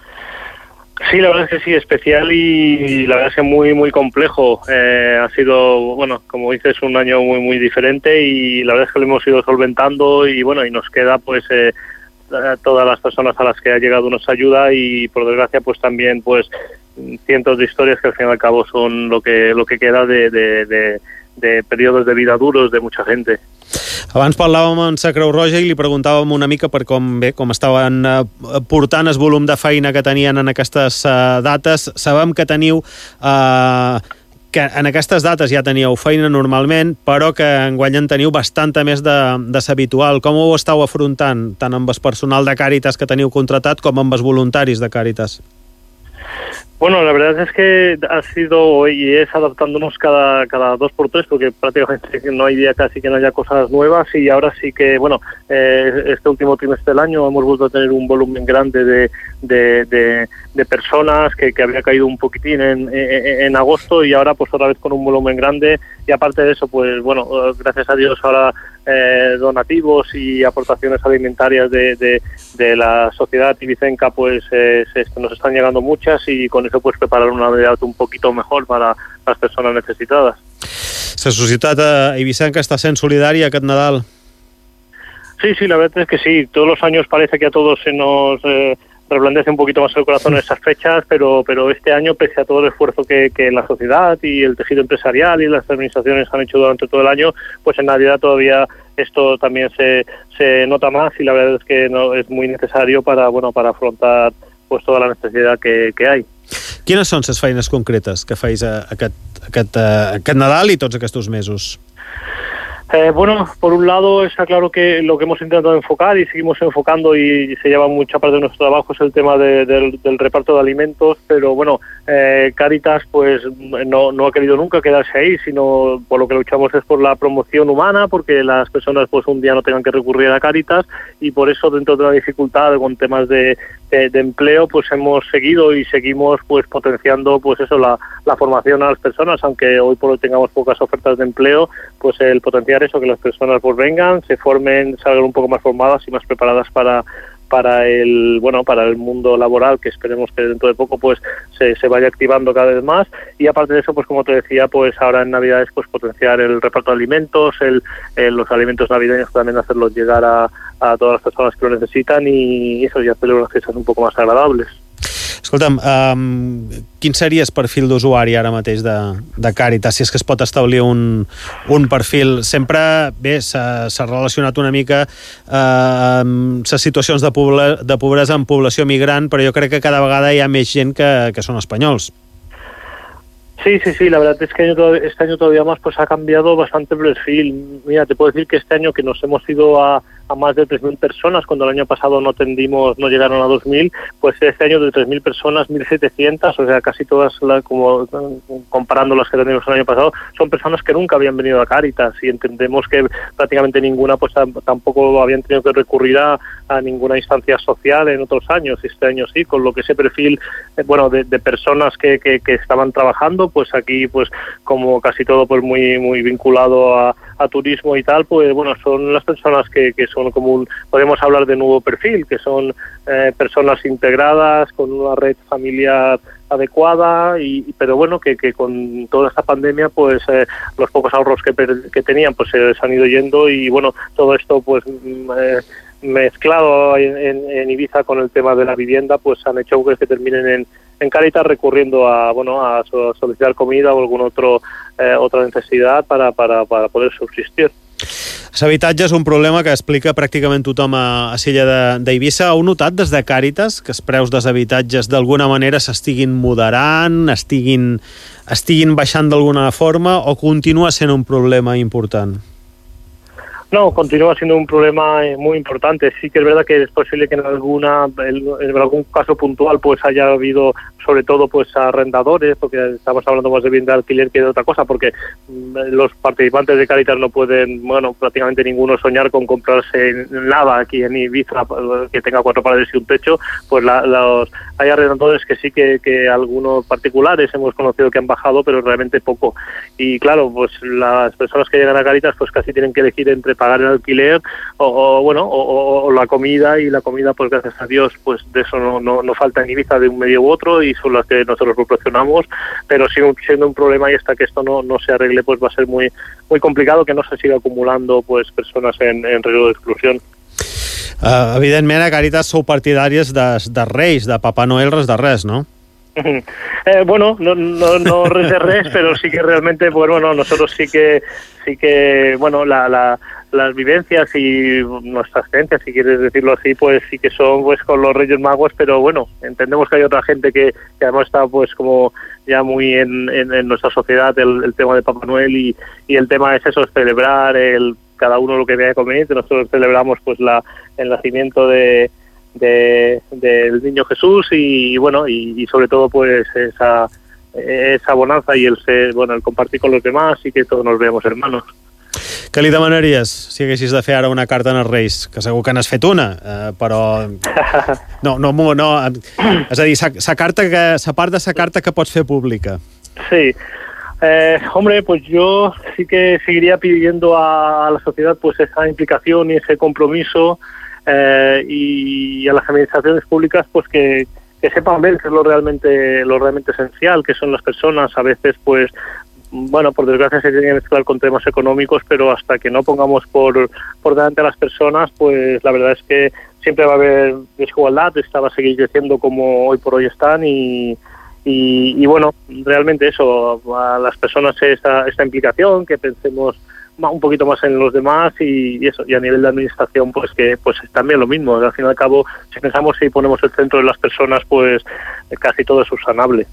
Sí, la verdad es que sí, especial y la verdad es que muy muy complejo. Eh, ha sido, bueno, como dices, un año muy muy diferente y la verdad es que lo hemos ido solventando y bueno, y nos queda pues... Eh, todas las personas a las que ha llegado nuestra ayuda y por desgracia pues también pues cientos de historias que al fin y al cabo son lo que lo que queda de, de, de, de periodos de vida duros de mucha gente. Abans parlàvem amb la Creu Roja i li preguntàvem una mica per com, bé, com estaven eh, portant el volum de feina que tenien en aquestes eh, dates. Sabem que teniu eh, que en aquestes dates ja teníeu feina normalment, però que enguany en teniu bastanta més de, de l'habitual. Com ho estàu afrontant, tant amb el personal de Càritas que teniu contratat com amb els voluntaris de Càritas? Bueno, la verdad es que ha sido y es adaptándonos cada cada dos por tres porque prácticamente no hay día casi que no haya cosas nuevas y ahora sí que, bueno, eh, este último trimestre del año hemos vuelto a tener un volumen grande de, de, de, de personas que, que había caído un poquitín en, en, en agosto y ahora pues otra vez con un volumen grande y aparte de eso, pues bueno, gracias a Dios ahora eh, donativos y aportaciones alimentarias de, de, de la sociedad ibicenca pues eh, se, nos están llegando muchas y con eso pues preparar una Navidad un poquito mejor para las personas necesitadas. La societat ibicenca està sent solidària aquest Nadal? Sí, sí, la verdad es que sí. Todos los años parece que a todos se nos eh, reblandece un poquito más el corazón en esas fechas, pero pero este año, pese a todo el esfuerzo que, que la sociedad y el tejido empresarial y las administraciones han hecho durante todo el año, pues en Navidad todavía esto también se, se nota más y la verdad es que no es muy necesario para, bueno, para afrontar pues toda la necesidad que, que hay. Quines són les feines concretes que feis aquest, aquest, aquest Nadal i tots aquests mesos? Eh, bueno, por un lado está claro que lo que hemos intentado enfocar y seguimos enfocando y se lleva mucha parte de nuestro trabajo es el tema de, de, del reparto de alimentos, pero bueno, eh, Càritas pues no, no ha querido nunca quedarse ahí, sino por lo que luchamos es por la promoción humana, porque las personas pues un día no tengan que recurrir a Càritas y por eso dentro de la dificultad con temas de, de, de empleo pues hemos seguido y seguimos pues potenciando pues eso, la, la formación a las personas, aunque hoy por hoy tengamos pocas ofertas de empleo, pues el potenciar eso, que las personas pues vengan, se formen, salgan un poco más formadas y más preparadas para para el bueno para el mundo laboral, que esperemos que dentro de poco pues se, se vaya activando cada vez más. Y aparte de eso, pues como te decía, pues ahora en Navidades pues potenciar el reparto de alimentos, el, el los alimentos navideños también hacerlos llegar a, a todas las personas que lo necesitan y eso, ya hacerle unas fiestas un poco más agradables. Escolta'm, um, quin seria el perfil d'usuari ara mateix de, de Càritas, si és que es pot establir un, un perfil? Sempre, bé, s'ha relacionat una mica eh, amb les situacions de, poble, de pobresa en població migrant, però jo crec que cada vegada hi ha més gent que, que són espanyols. Sí, sí, sí, la verdad es que este año todavía más pues ha cambiado bastante el perfil. Mira, te puedo decir que este año que nos hemos ido a, a más de tres mil personas, cuando el año pasado no tendimos, no llegaron a dos mil, pues este año de tres mil personas, mil setecientas, o sea, casi todas, la, como comparando las que teníamos el año pasado, son personas que nunca habían venido a Càritas, y entendemos que prácticamente ninguna pues tampoco habían tenido que recurrir a, a ninguna instancia social en otros años, y este año sí, con lo que ese perfil, eh, bueno, de, de personas que, que, que estaban trabajando, pues aquí, pues como casi todo, pues muy muy vinculado a, a turismo y tal, pues bueno, son las personas que, que son como un, podemos hablar de nuevo perfil, que son eh, personas integradas, con una red familiar adecuada, y pero bueno, que, que con toda esta pandemia, pues eh, los pocos ahorros que, que tenían, pues se les han ido yendo, y bueno, todo esto, pues eh, mezclado en, en, en Ibiza con el tema de la vivienda, pues han hecho que se terminen en, en Càritas recurriendo a bueno a solicitar comida o alguna otro, eh, otra necesidad para, para, para poder subsistir. L'habitatge és un problema que explica pràcticament tothom a, a Silla d'Eivissa. Heu notat des de Càritas que els preus dels habitatges d'alguna manera s'estiguin moderant, estiguin, estiguin baixant d'alguna forma, o continua sent un problema important? No, continúa siendo un problema muy importante. Sí que es verdad que es posible que en alguna, en algún caso puntual, pues haya habido, sobre todo, pues arrendadores, porque estamos hablando más de bien de alquiler que de otra cosa, porque los participantes de Càritas no pueden, bueno, prácticamente ninguno soñar con comprarse nada aquí en Ibiza que tenga cuatro paredes y un techo. Pues la, los, hay arrendadores que sí que, que algunos particulares hemos conocido que han bajado, pero realmente poco. Y claro, pues las personas que llegan a Càritas, pues casi tienen que elegir entre pagar el alquiler o, o bueno o, o la comida, y la comida, pues gracias a Dios, pues de eso no, no, no falta en Ibiza de un medio u otro, y son las que nosotros proporcionamos, pero sigue siendo un problema, y hasta que esto no, no se arregle, pues va a ser muy muy complicado que no se siga acumulando pues personas en, en riesgo de exclusión. Uh, evidentment a Càritas sou partidàries de, de Reis, de Papà Noel, res de res, no? Eh, bueno, no, no, no res de res, pero sí que realmente, pues, bueno, nosotros sí que, sí que, bueno, la, la, las vivencias y nuestras creencias, si quieres decirlo así, pues sí que son, pues, con los Reyes Magos, pero bueno, entendemos que hay otra gente que, que además está, pues, como ya muy en, en, en nuestra sociedad el, el tema de Papá Noel, y, y el tema es eso, es celebrar el cada uno lo que vea conveniente. Nosotros celebramos, pues, la el nacimiento de De, del niño Jesús, y, y bueno y, y sobre todo pues esa esa bonanza y el ser, bueno el compartir con los demás, y que todos nos veamos hermanos. Què li demanaries si haguessis de fer ara una carta als Reis? Que segur que n'has fet una, eh, però no, no, no, és a dir, sa carta que, sa part de sa carta que pots fer pública. Sí. Eh, hombre, pues yo sí que seguiría pidiendo a, a la sociedad pues esa implicación y ese compromiso, Eh, y a las administraciones públicas, pues que, que sepan ver qué es lo realmente lo realmente esencial, que son las personas. A veces, pues bueno, por desgracia se tiene que mezclar con temas económicos, pero hasta que no pongamos por por delante a las personas, pues la verdad es que siempre va a haber desigualdad. Esta va a seguir creciendo como hoy por hoy están, y y, y bueno, realmente eso, a las personas esta, esta implicación, que pensemos un poquito más en los demás, y, y eso, y a nivel de administración, pues que pues también lo mismo. Al fin y al cabo, si pensamos y ponemos el centro de las personas, pues casi todo es subsanable.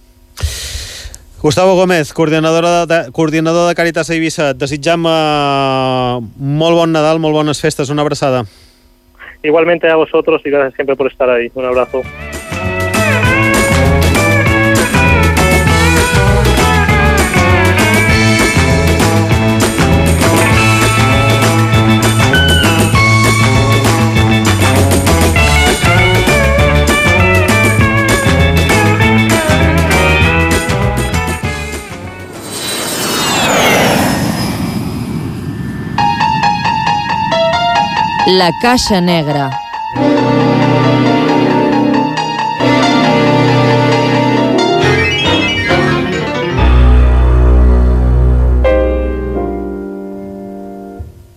Gustavo Gómez, coordinador de, coordinador de Càritas a Eivissa, et desitjam uh, molt bon Nadal, molt bones festes, una abraçada. Igualmente a vosotros, y gracias siempre por estar ahí. Un abrazo. La caixa negra.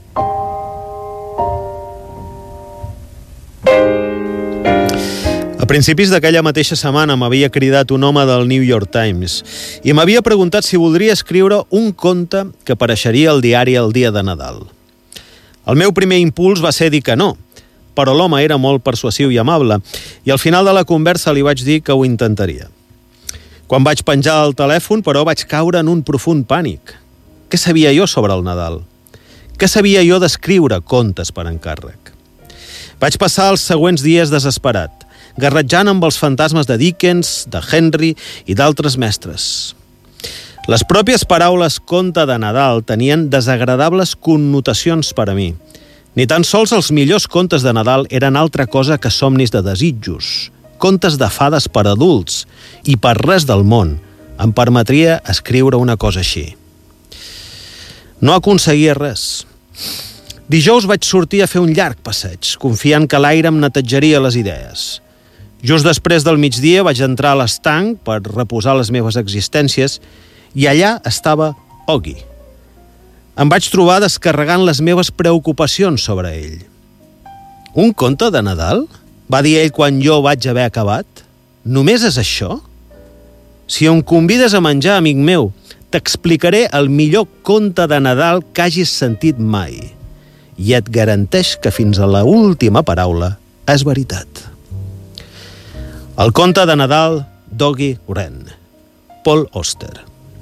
A principis d'aquella mateixa setmana m'havia cridat un home del New York Times i m'havia preguntat si voldria escriure un conte que apareixeria al diari el dia de Nadal. El meu primer impuls va ser dir que no, però l'home era molt persuasiu i amable i al final de la conversa li vaig dir que ho intentaria. Quan vaig penjar el telèfon, però, vaig caure en un profund pànic. Què sabia jo sobre el Nadal? Què sabia jo d'escriure contes per encàrrec? Vaig passar els següents dies desesperat, garratjant amb els fantasmes de Dickens, de Henry i d'altres mestres. Les pròpies paraules conte de Nadal tenien desagradables connotacions per a mi. Ni tan sols els millors contes de Nadal eren altra cosa que somnis de desitjos, contes de fades per adults, i per res del món em permetria escriure una cosa així. No aconseguia res. Dijous vaig sortir a fer un llarg passeig, confiant que l'aire em netejaria les idees. Just després del migdia vaig entrar a l'estanc per reposar les meves existències i allà estava Oggy. Em vaig trobar descarregant les meves preocupacions sobre ell. Un conte de Nadal? Va dir ell quan jo vaig haver acabat. Només és això? Si em convides a menjar, amic meu, t'explicaré el millor conte de Nadal que hagis sentit mai. I et garanteix que fins a la última paraula és veritat. El conte de Nadal d'Oggy Wren, Paul Auster.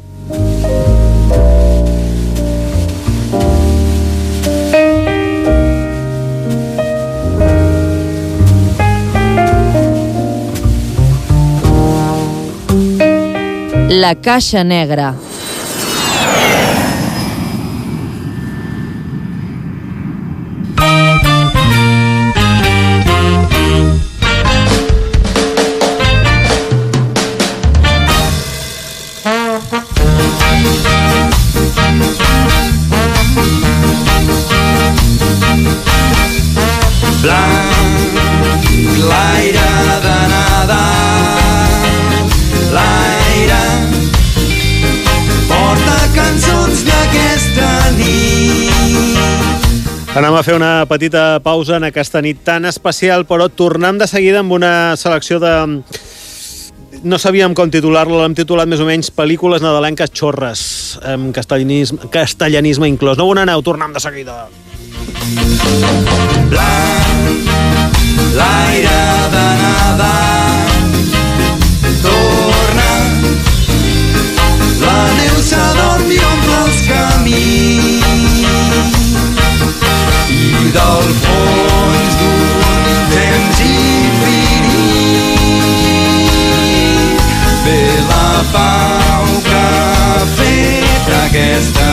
La caixa negra. Anem a fer una petita pausa en aquesta nit tan especial, però tornem de seguida amb una selecció de... No sabíem com titular-la, l'hem titulat més o menys Pel·lícules nadalenques xorres, amb castellanisme, castellanisme inclòs. No on aneu? Tornem de seguida. Blanc, l'aire de Nadal, torna, la neu s'adorm i omple els camins, i del fons d'un temps infinit ve la pau que ha fet aquesta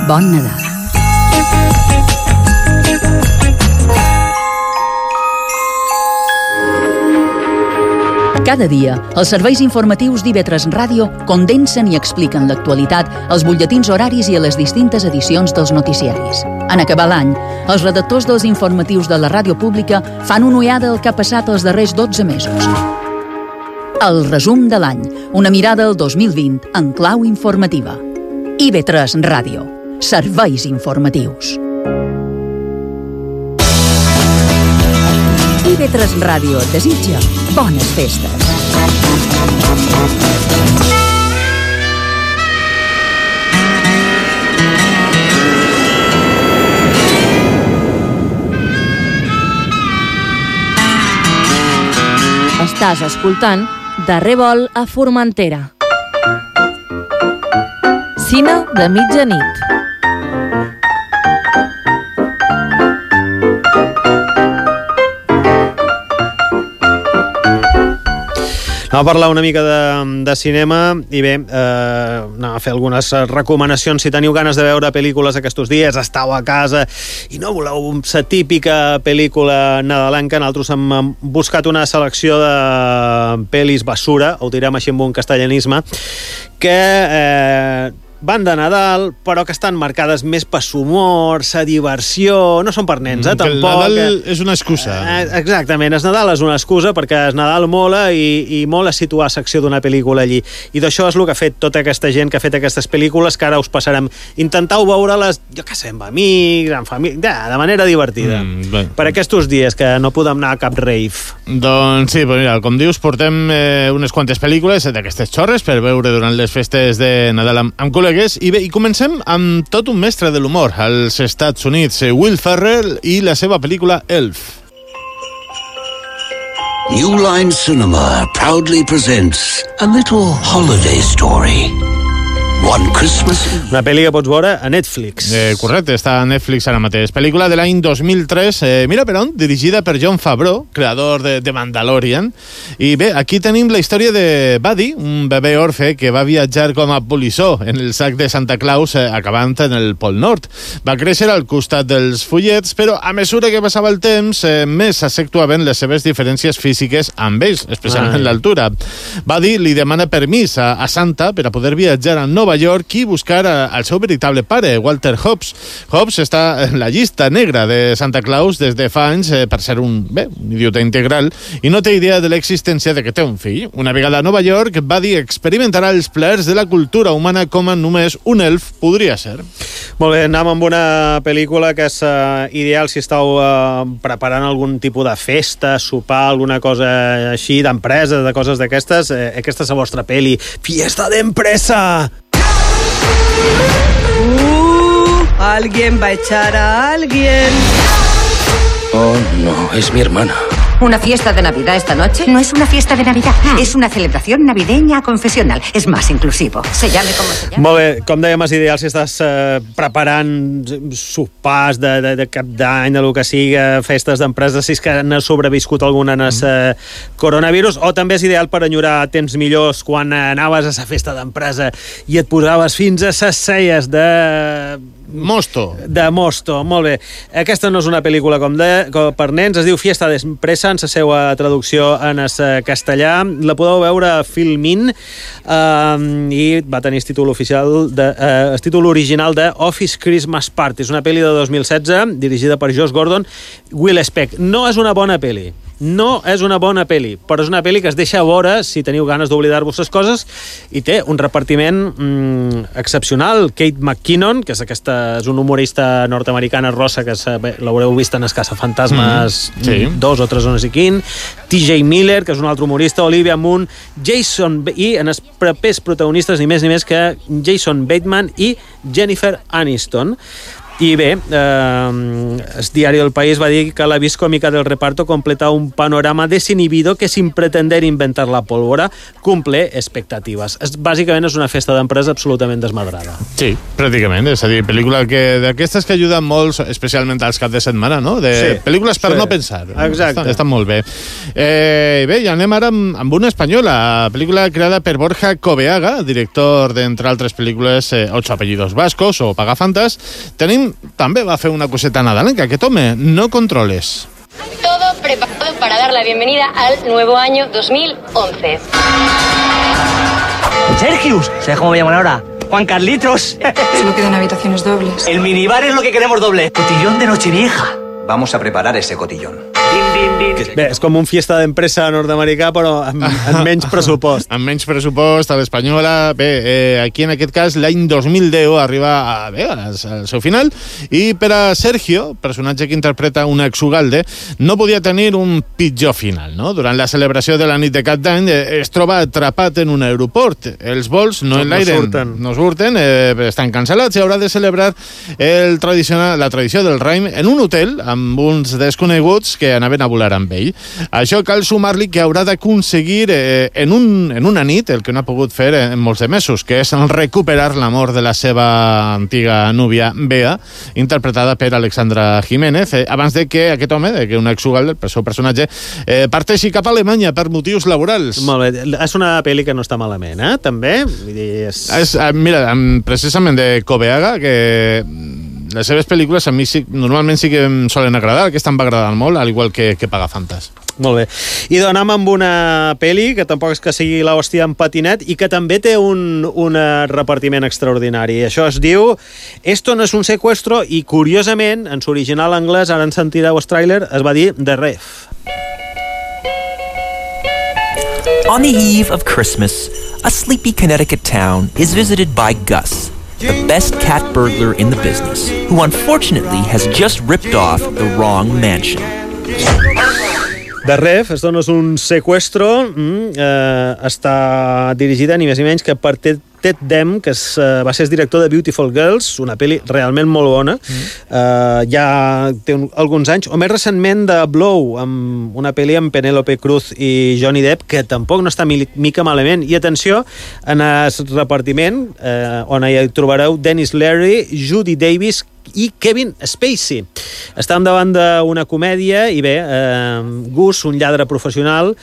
Bon Nadal. Cada dia, els serveis informatius d'I V tres Ràdio condensen i expliquen l'actualitat, els butlletins horaris i a les distintes edicions dels noticiaris. En acabar l'any, els redactors dels informatius de la ràdio pública fan una ullada al que ha passat els darrers dotze mesos. El resum de l'any, una mirada al dos mil vint en clau informativa. I V tres Ràdio, serveis informatius. I V tres Ràdio et desitja bones festes. Estàs escoltant Darrer vol a Formentera. Cine de mitjanit. Anem a parlar una mica de, de cinema i bé, eh, anem a fer algunes recomanacions. Si teniu ganes de veure pel·lícules aquests dies, estàu a casa i no voleu la típica pel·lícula nadalenca, nosaltres hem buscat una selecció de pel·lis basura, ho direm així amb un castellanisme, que eh, van de Nadal, però que estan marcades més per humor, sa diversió, no són per nens, eh, que tampoc. El Nadal és una excusa. Eh, exactament, el Nadal és una excusa perquè el Nadal mola i, i mola situar secció d'una pel·lícula allí. I d'això és el que ha fet tota aquesta gent que ha fet aquestes pel·lícules, que ara us passarem. Intentau veure-les, jo què sé, amb amics, amb família, ja, de manera divertida. Mm, per aquests dies que no podem anar a cap rave. Doncs sí, però mira, com dius, portem eh, unes quantes pel·lícules d'aquestes xorres per veure durant les festes de Nadal amb, amb col·legues. I bé, i comencem amb tot un mestre de l'humor als Estats Units, Will Ferrell i la seva pel·lícula Elf. New Line Cinema proudly presents a little holiday story. One Christmas... Una pel·li que pots veure a Netflix. Eh, correcte, està a Netflix ara mateix. Pel·lícula de l'any dos mil tres, eh, mira per on, dirigida per Jon Favreau, creador de, de Mandalorian. I bé, aquí tenim la història de Buddy, un bebè orfe que va viatjar com a polissó en el sac de Santa Claus, eh, acabant en el Pol Nord. Va créixer al costat dels follets, però a mesura que passava el temps, eh, més s'accentuaven les seves diferències físiques amb ells, especialment Ai. l'altura. Buddy li demana permís a, a Santa per a poder viatjar a Nova York i buscar al seu veritable pare, Walter Hobbs. Hobbs està en la llista negra de Santa Claus des de fa anys eh, per ser un, bé, un idiota integral i no té idea de l'existència de que té un fill. Una vegada a Nova York, Buddy experimentarà els plaers de la cultura humana com a només un elf podria ser. Molt bé, anem amb una pel·lícula que és uh, ideal si estàu uh, preparant algun tipus de festa, sopar, alguna cosa així, d'empresa, de coses d'aquestes. Eh, aquesta és la vostra pel·li. Fiesta d'empresa! Uh, alguien va a echar a alguien. Oh, no, es mi hermana. ¿Una fiesta de Navidad esta noche? No es una fiesta de Navidad, ah. es una celebración navideña confesional. Es más inclusivo. Se llame como se llame. Molt bé, com dèiem, és ideal si estàs eh, preparant sopars de, de, de cap d'any, de lo que siga, festes d'empreses, si és que n'ha sobreviscut alguna en el eh, coronavirus, o també és ideal per enyorar temps millors quan anaves a la festa d'empresa i et posaves fins a ses celles de... Mosto. De Mosto, molt bé. Aquesta no és una pel·lícula com, de, com per nens, es diu Fiesta d'Empresa, en la seva traducció en el castellà. La podeu veure a Filmin eh, i va tenir el títol oficial de, eh, el títol original de Office Christmas Party. És una pel·li de dos mil setze, dirigida per Josh Gordon, Will Speck. No és una bona pel·li. No és una bona pel·li, però és una pel·li que es deixa veure si teniu ganes d'oblidar-vos les coses i té un repartiment mm, excepcional. Kate McKinnon, que és, aquesta, és una humorista nord-americana rossa que l'haureu vist en Els Caçafantasmes mm, sí. dos o tres o no sé quin, T J Miller, que és un altre humorista, Olivia Munn, Jason i en els propers protagonistes ni més ni més que Jason Bateman i Jennifer Aniston. I bé, eh, el diari El País va dir que la vis cómica del reparto completa un panorama desinhibido que sin pretender inventar la pólvora cumple expectatives. Es, bàsicament és una festa d'empresa absolutament desmadrada. Sí, pràcticament, és a dir, pel·lícula que d'aquestes que ajuden molt, especialment als caps de setmana, no? De sí, pel·lícules per sí. no pensar. Exacte. Estan, estan molt bé. Eh, bé, ja anem ara amb, amb una espanyola, pel·lícula creada per Borja Coveaga, director d'entre altres pel·lícules eh, Ocho apellidos vascos o Pagafantas. Tenim també va fer una coseta nadalenca, que tome, no controles. Todo preparado para dar la bienvenida al nuevo año dos mil once. Sergius, ¿sabes cómo me llaman ahora? Juan Carlitos. Solo quedan habitaciones dobles. El minibar es lo que queremos doble. Cotillón de Nochevieja. Vamos a preparar ese cotillón. Bé, és com un fiesta d'empresa nord-americà, però amb, amb menys pressupost. Amb menys pressupost, a l'espanyola. Bé, eh, aquí en aquest cas, l'any dos mil deu arriba a, bé, al seu final, i per a Sergio, personatge que interpreta un exugalde, no podia tenir un pitjor final, no? Durant la celebració de la nit de Cap d'Any eh, es troba atrapat en un aeroport. Els vols no enlairen, no surten, no surten eh, estan cancel·lats i haurà de celebrar el tradicional, la tradició del raïm en un hotel amb uns desconeguts que anaven a volar amb ell. Això cal sumar-li que haurà d'aconseguir eh, en, un, en una nit el que no ha pogut fer en molts de mesos, que és recuperar l'amor de la seva antiga núvia Bea, interpretada per Alexandra Jiménez, eh, abans de que aquest home, de que un exugal, el seu personatge, eh, parteixi cap a Alemanya per motius laborals. Molt bé, és una pel·li que no està malament, eh? També? Vull dir, és... és mira, precisament de Coveaga, que les seves pel·lícules a mi sí, normalment sí que em solen agradar, aquesta em va agradar molt, al igual que, que Pagafantas. Molt bé. I donem amb una pel·li que tampoc és que sigui l'hòstia en patinet i que també té un, un repartiment extraordinari. Això es diu Esto no es un secuestro i, curiosament, en l'original anglès, ara en sentireu el tràiler, es va dir The Ref. On the eve of Christmas, a sleepy Connecticut town is visited by Gus, the best cat burglar in the business, who unfortunately has just ripped off the wrong mansion. The Ref, esto no és un secuestro, mm, eh, està dirigida ni més ni menys que per Ted, Ted Dem, que és, eh, va ser el director de Beautiful Girls, una pel·li realment molt bona, mm. eh, ja té un, alguns anys, o més recentment de Blow, amb una pel·li amb Penélope Cruz i Johnny Depp, que tampoc no està mi, mica malament. I atenció, en el repartiment, eh, on hi trobareu Dennis Leary, Judy Davis i Kevin Spacey. Estàvem davant d'una comèdia i bé, eh, Gus, un lladre professional,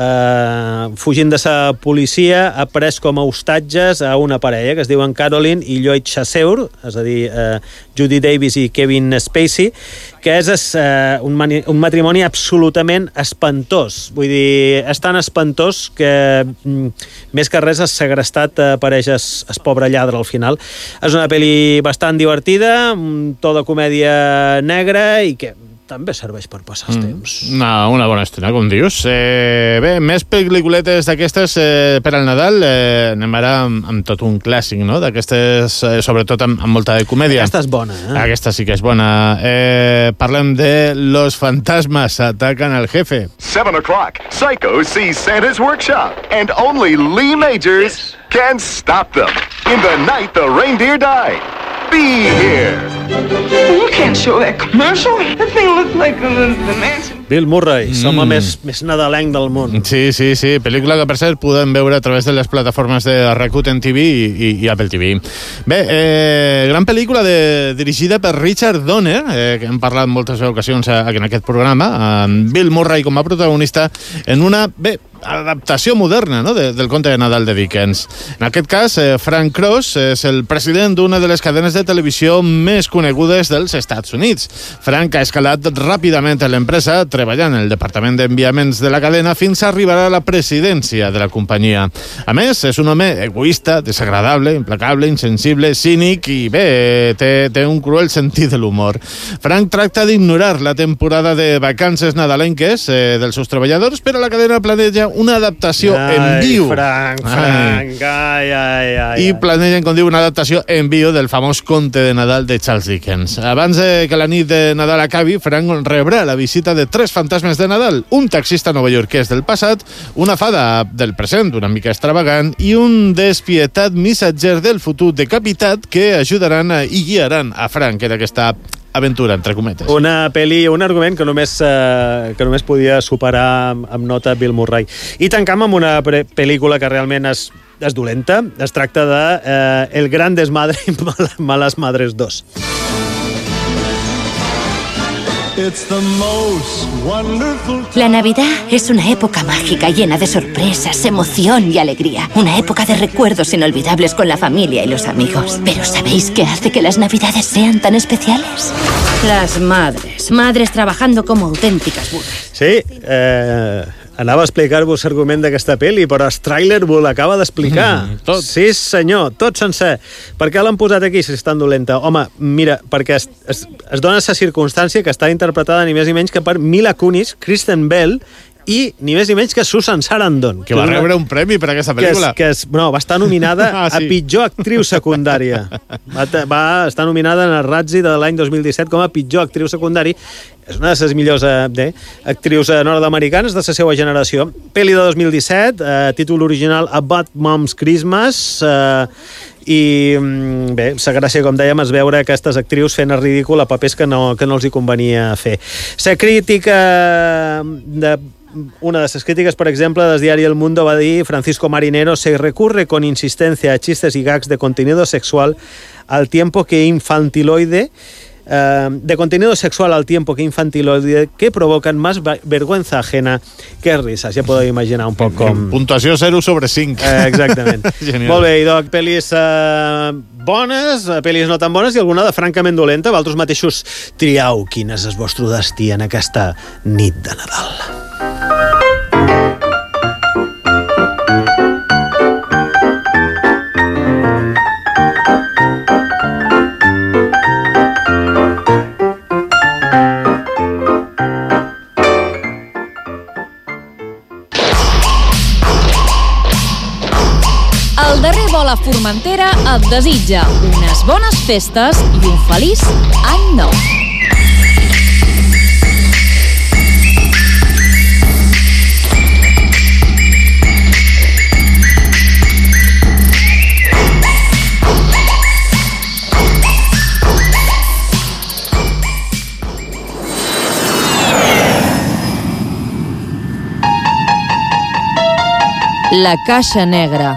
eh, fugint de sa policia, ha pres com a hostatges a una parella que es diuen Caroline i Lloyd Chasseur, és a dir, eh, Judy Davis i Kevin Spacey, que és eh, un, mani, un matrimoni absolutament espantós. Vull dir, és tan espantós que mm, més que res és segrestat eh, apareix es, es pobre lladre al final. És una pel·li bastant divertida, un to de comèdia negra i que també serveix per passar els temps. Mm, una, una bona estona, com dius. Eh, bé, més pel·lículetes d'aquestes eh, per al Nadal. Eh, anem ara amb, amb tot un clàssic, no? D'aquestes, eh, sobretot amb, amb molta de comèdia. Aquesta és bona, eh? Aquesta sí que és bona. Eh, parlem de Los fantasmas atacan al jefe. Seven o'clock, Psycho sees Santa's workshop, and only Lee Majors can stop them. In the night the reindeer died. Be here. You can't show that commercial. That thing looks like the, the mansion. Bill Murray, mm. som el més, més nadalenc del món. Sí, sí, sí. Pel·lícula que, per cert, podem veure a través de les plataformes de Rakuten T V i, i, i Apple T V. Bé, eh, gran pel·lícula de, dirigida per Richard Donner, eh, que hem parlat en moltes ocasions en aquest programa, amb Bill Murray com a protagonista, en una, bé, adaptació moderna, no?, de, del conte de Nadal de Dickens. En aquest cas, eh, Frank Cross és el president d'una de les cadenes de televisió més conegudes dels Estats Units. Frank ha escalat ràpidament a l'empresa, treballant en el departament d'enviaments de la cadena fins a arribar a la presidència de la companyia. A més, és un home egoista, desagradable, implacable, insensible, cínic i, bé, té, té un cruel sentit de l'humor. Frank tracta d'ignorar la temporada de vacances nadalenques eh, dels seus treballadors, però la cadena planeja una adaptació ai, en viu. Frank, Frank, ai, ai, ai. I planegen, com diu, una adaptació en viu del famós conte de Nadal de Charles Dickens. Abans de que la nit de Nadal acabi, Frank rebrà la visita de tres fantasmes de Nadal, un taxista novaiorquès del passat, una fada del present, una mica extravagant, i un despietat missatger del futur decapitat que ajudaran i guiaran a Frank en aquesta aventura, entre cometes. Una pel·li, un argument que només, eh, que només podia superar amb, amb nota Bill Murray. I tancam amb una pre- pel·lícula que realment és, és dolenta. Es tracta de eh, El gran desmadre i Malas Madres dos. La Navidad es una época mágica llena de sorpresas, emoción y alegría. Una época de recuerdos inolvidables con la familia y los amigos. Pero ¿sabéis qué hace que las Navidades sean tan especiales? Las madres. Madres trabajando como auténticas burras. Sí, eh, anava a explicar-vos l'argument d'aquesta pel·li, però el tràiler vos l'acaba d'explicar. Mm, tot. Sí, senyor, tot sencer. Per què l'han posat aquí si és tan dolenta? Home, mira, perquè es, es, es dona aquesta circumstància que està interpretada ni més ni menys que per Mila Kunis, Kristen Bell i ni més ni menys que Susan Sarandon. Que va rebre un premi per aquesta pel·lícula. Que, és, que és, no, va estar nominada ah, sí. a pitjor actriu secundària. Va, va estar nominada en el Razzie de l'any dos mil disset com a pitjor actriu secundària. És una de les millors eh, actrius nord-americanes de la seva generació. Pel·li de dos mil disset, eh, títol original A Bad Mom's Christmas, eh, i bé, la gràcia, com dèiem, és veure aquestes actrius fent el ridícul a papers que no, que no els hi convenia fer. La crítica de Una de las críticas, por ejemplo, del diario El Mundo va a decir: Francisco Marinero, se recurre con insistencia a chistes y gags de contenido sexual al tiempo que infantiloide eh, de contenido sexual al tiempo que infantiloide que provocan más vergüenza ajena que risas. Ja podeu imaginar un poc com... Puntuació zero sobre cinc. Eh, exactament. Molt bé, idò, pel·lis eh, bones, pel·lis no tan bones i alguna de francament dolenta. Vosaltres mateixos triau quin és el vostre destí en aquesta nit de Nadal. El darrer vol a Formentera et desitja unes bones festes i un feliç any nou. La caixa negra.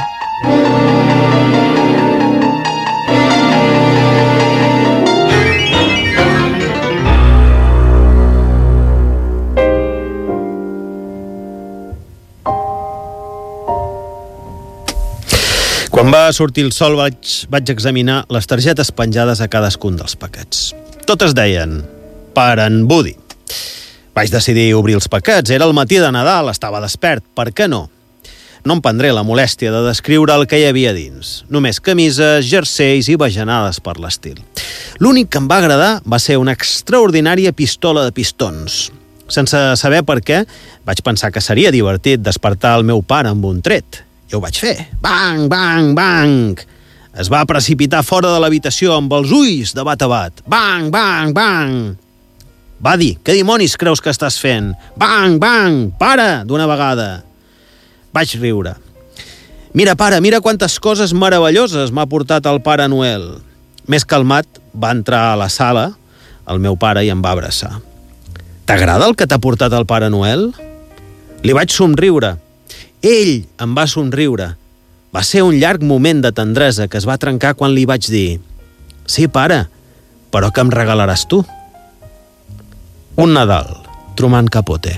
Quan va sortir el sol vaig, vaig examinar les targetes penjades a cadascun dels paquets. Totes deien per en Budi. Vaig decidir obrir els paquets. Era el matí de Nadal, estava despert. Per què no? No em prendré la molèstia de descriure el que hi havia dins. Només camises, jerseis i bajanades per l'estil. L'únic que em va agradar va ser una extraordinària pistola de pistons. Sense saber per què, vaig pensar que seria divertit despertar el meu pare amb un tret. I ho vaig fer. Bang, bang, bang! Es va precipitar fora de l'habitació amb els ulls de bat a bat. Bang, bang, bang! Va dir, què dimonis creus que estàs fent? Bang, bang! Para, d'una vegada! Vaig riure. Mira, pare, mira quantes coses meravelloses m'ha portat el Pare Noel. Més calmat, va entrar a la sala el meu pare i em va abraçar. T'agrada el que t'ha portat el Pare Noel? Li vaig somriure. Ell em va somriure. Va ser un llarg moment de tendresa que es va trencar quan li vaig dir: sí, pare, però què em regalaràs tu? Un Nadal, Truman Capote.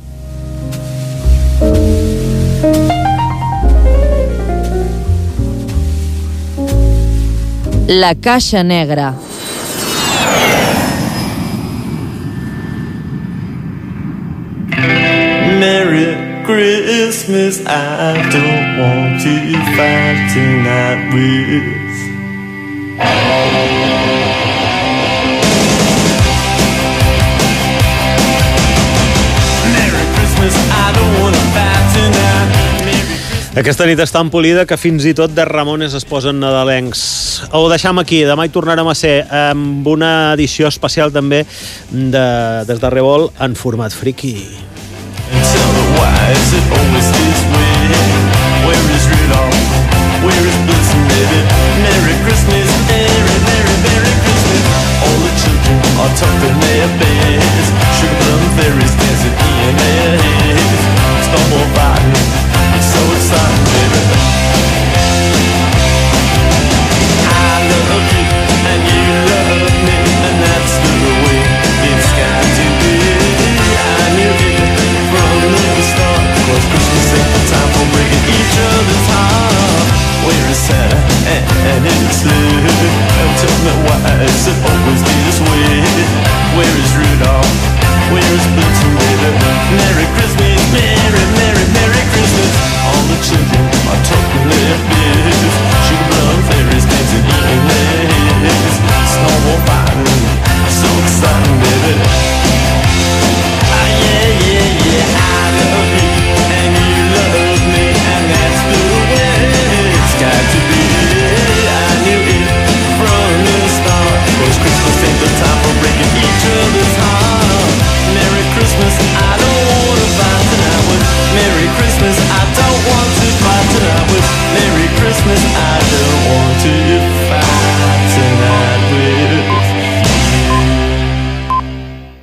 La caixa negra. Merry Christmas, I don't want to fight tonight with. Merry Christmas, I don't want to fight tonight. Aquesta nit és tan polida que fins i tot de Ramones es posen nadalencs. Ho deixam aquí, demà hi tornarem a ser amb una edició especial també de, des de Revolt en format friki. So exciting, baby. I love you and you love me, and that's the way it's got to be. I knew it from the start, 'cause Christmas ain't the time for breaking each other's heart. Where is Santa and his sleigh? And tell me why is it always this way? Where is Rudolph? Where is Blue?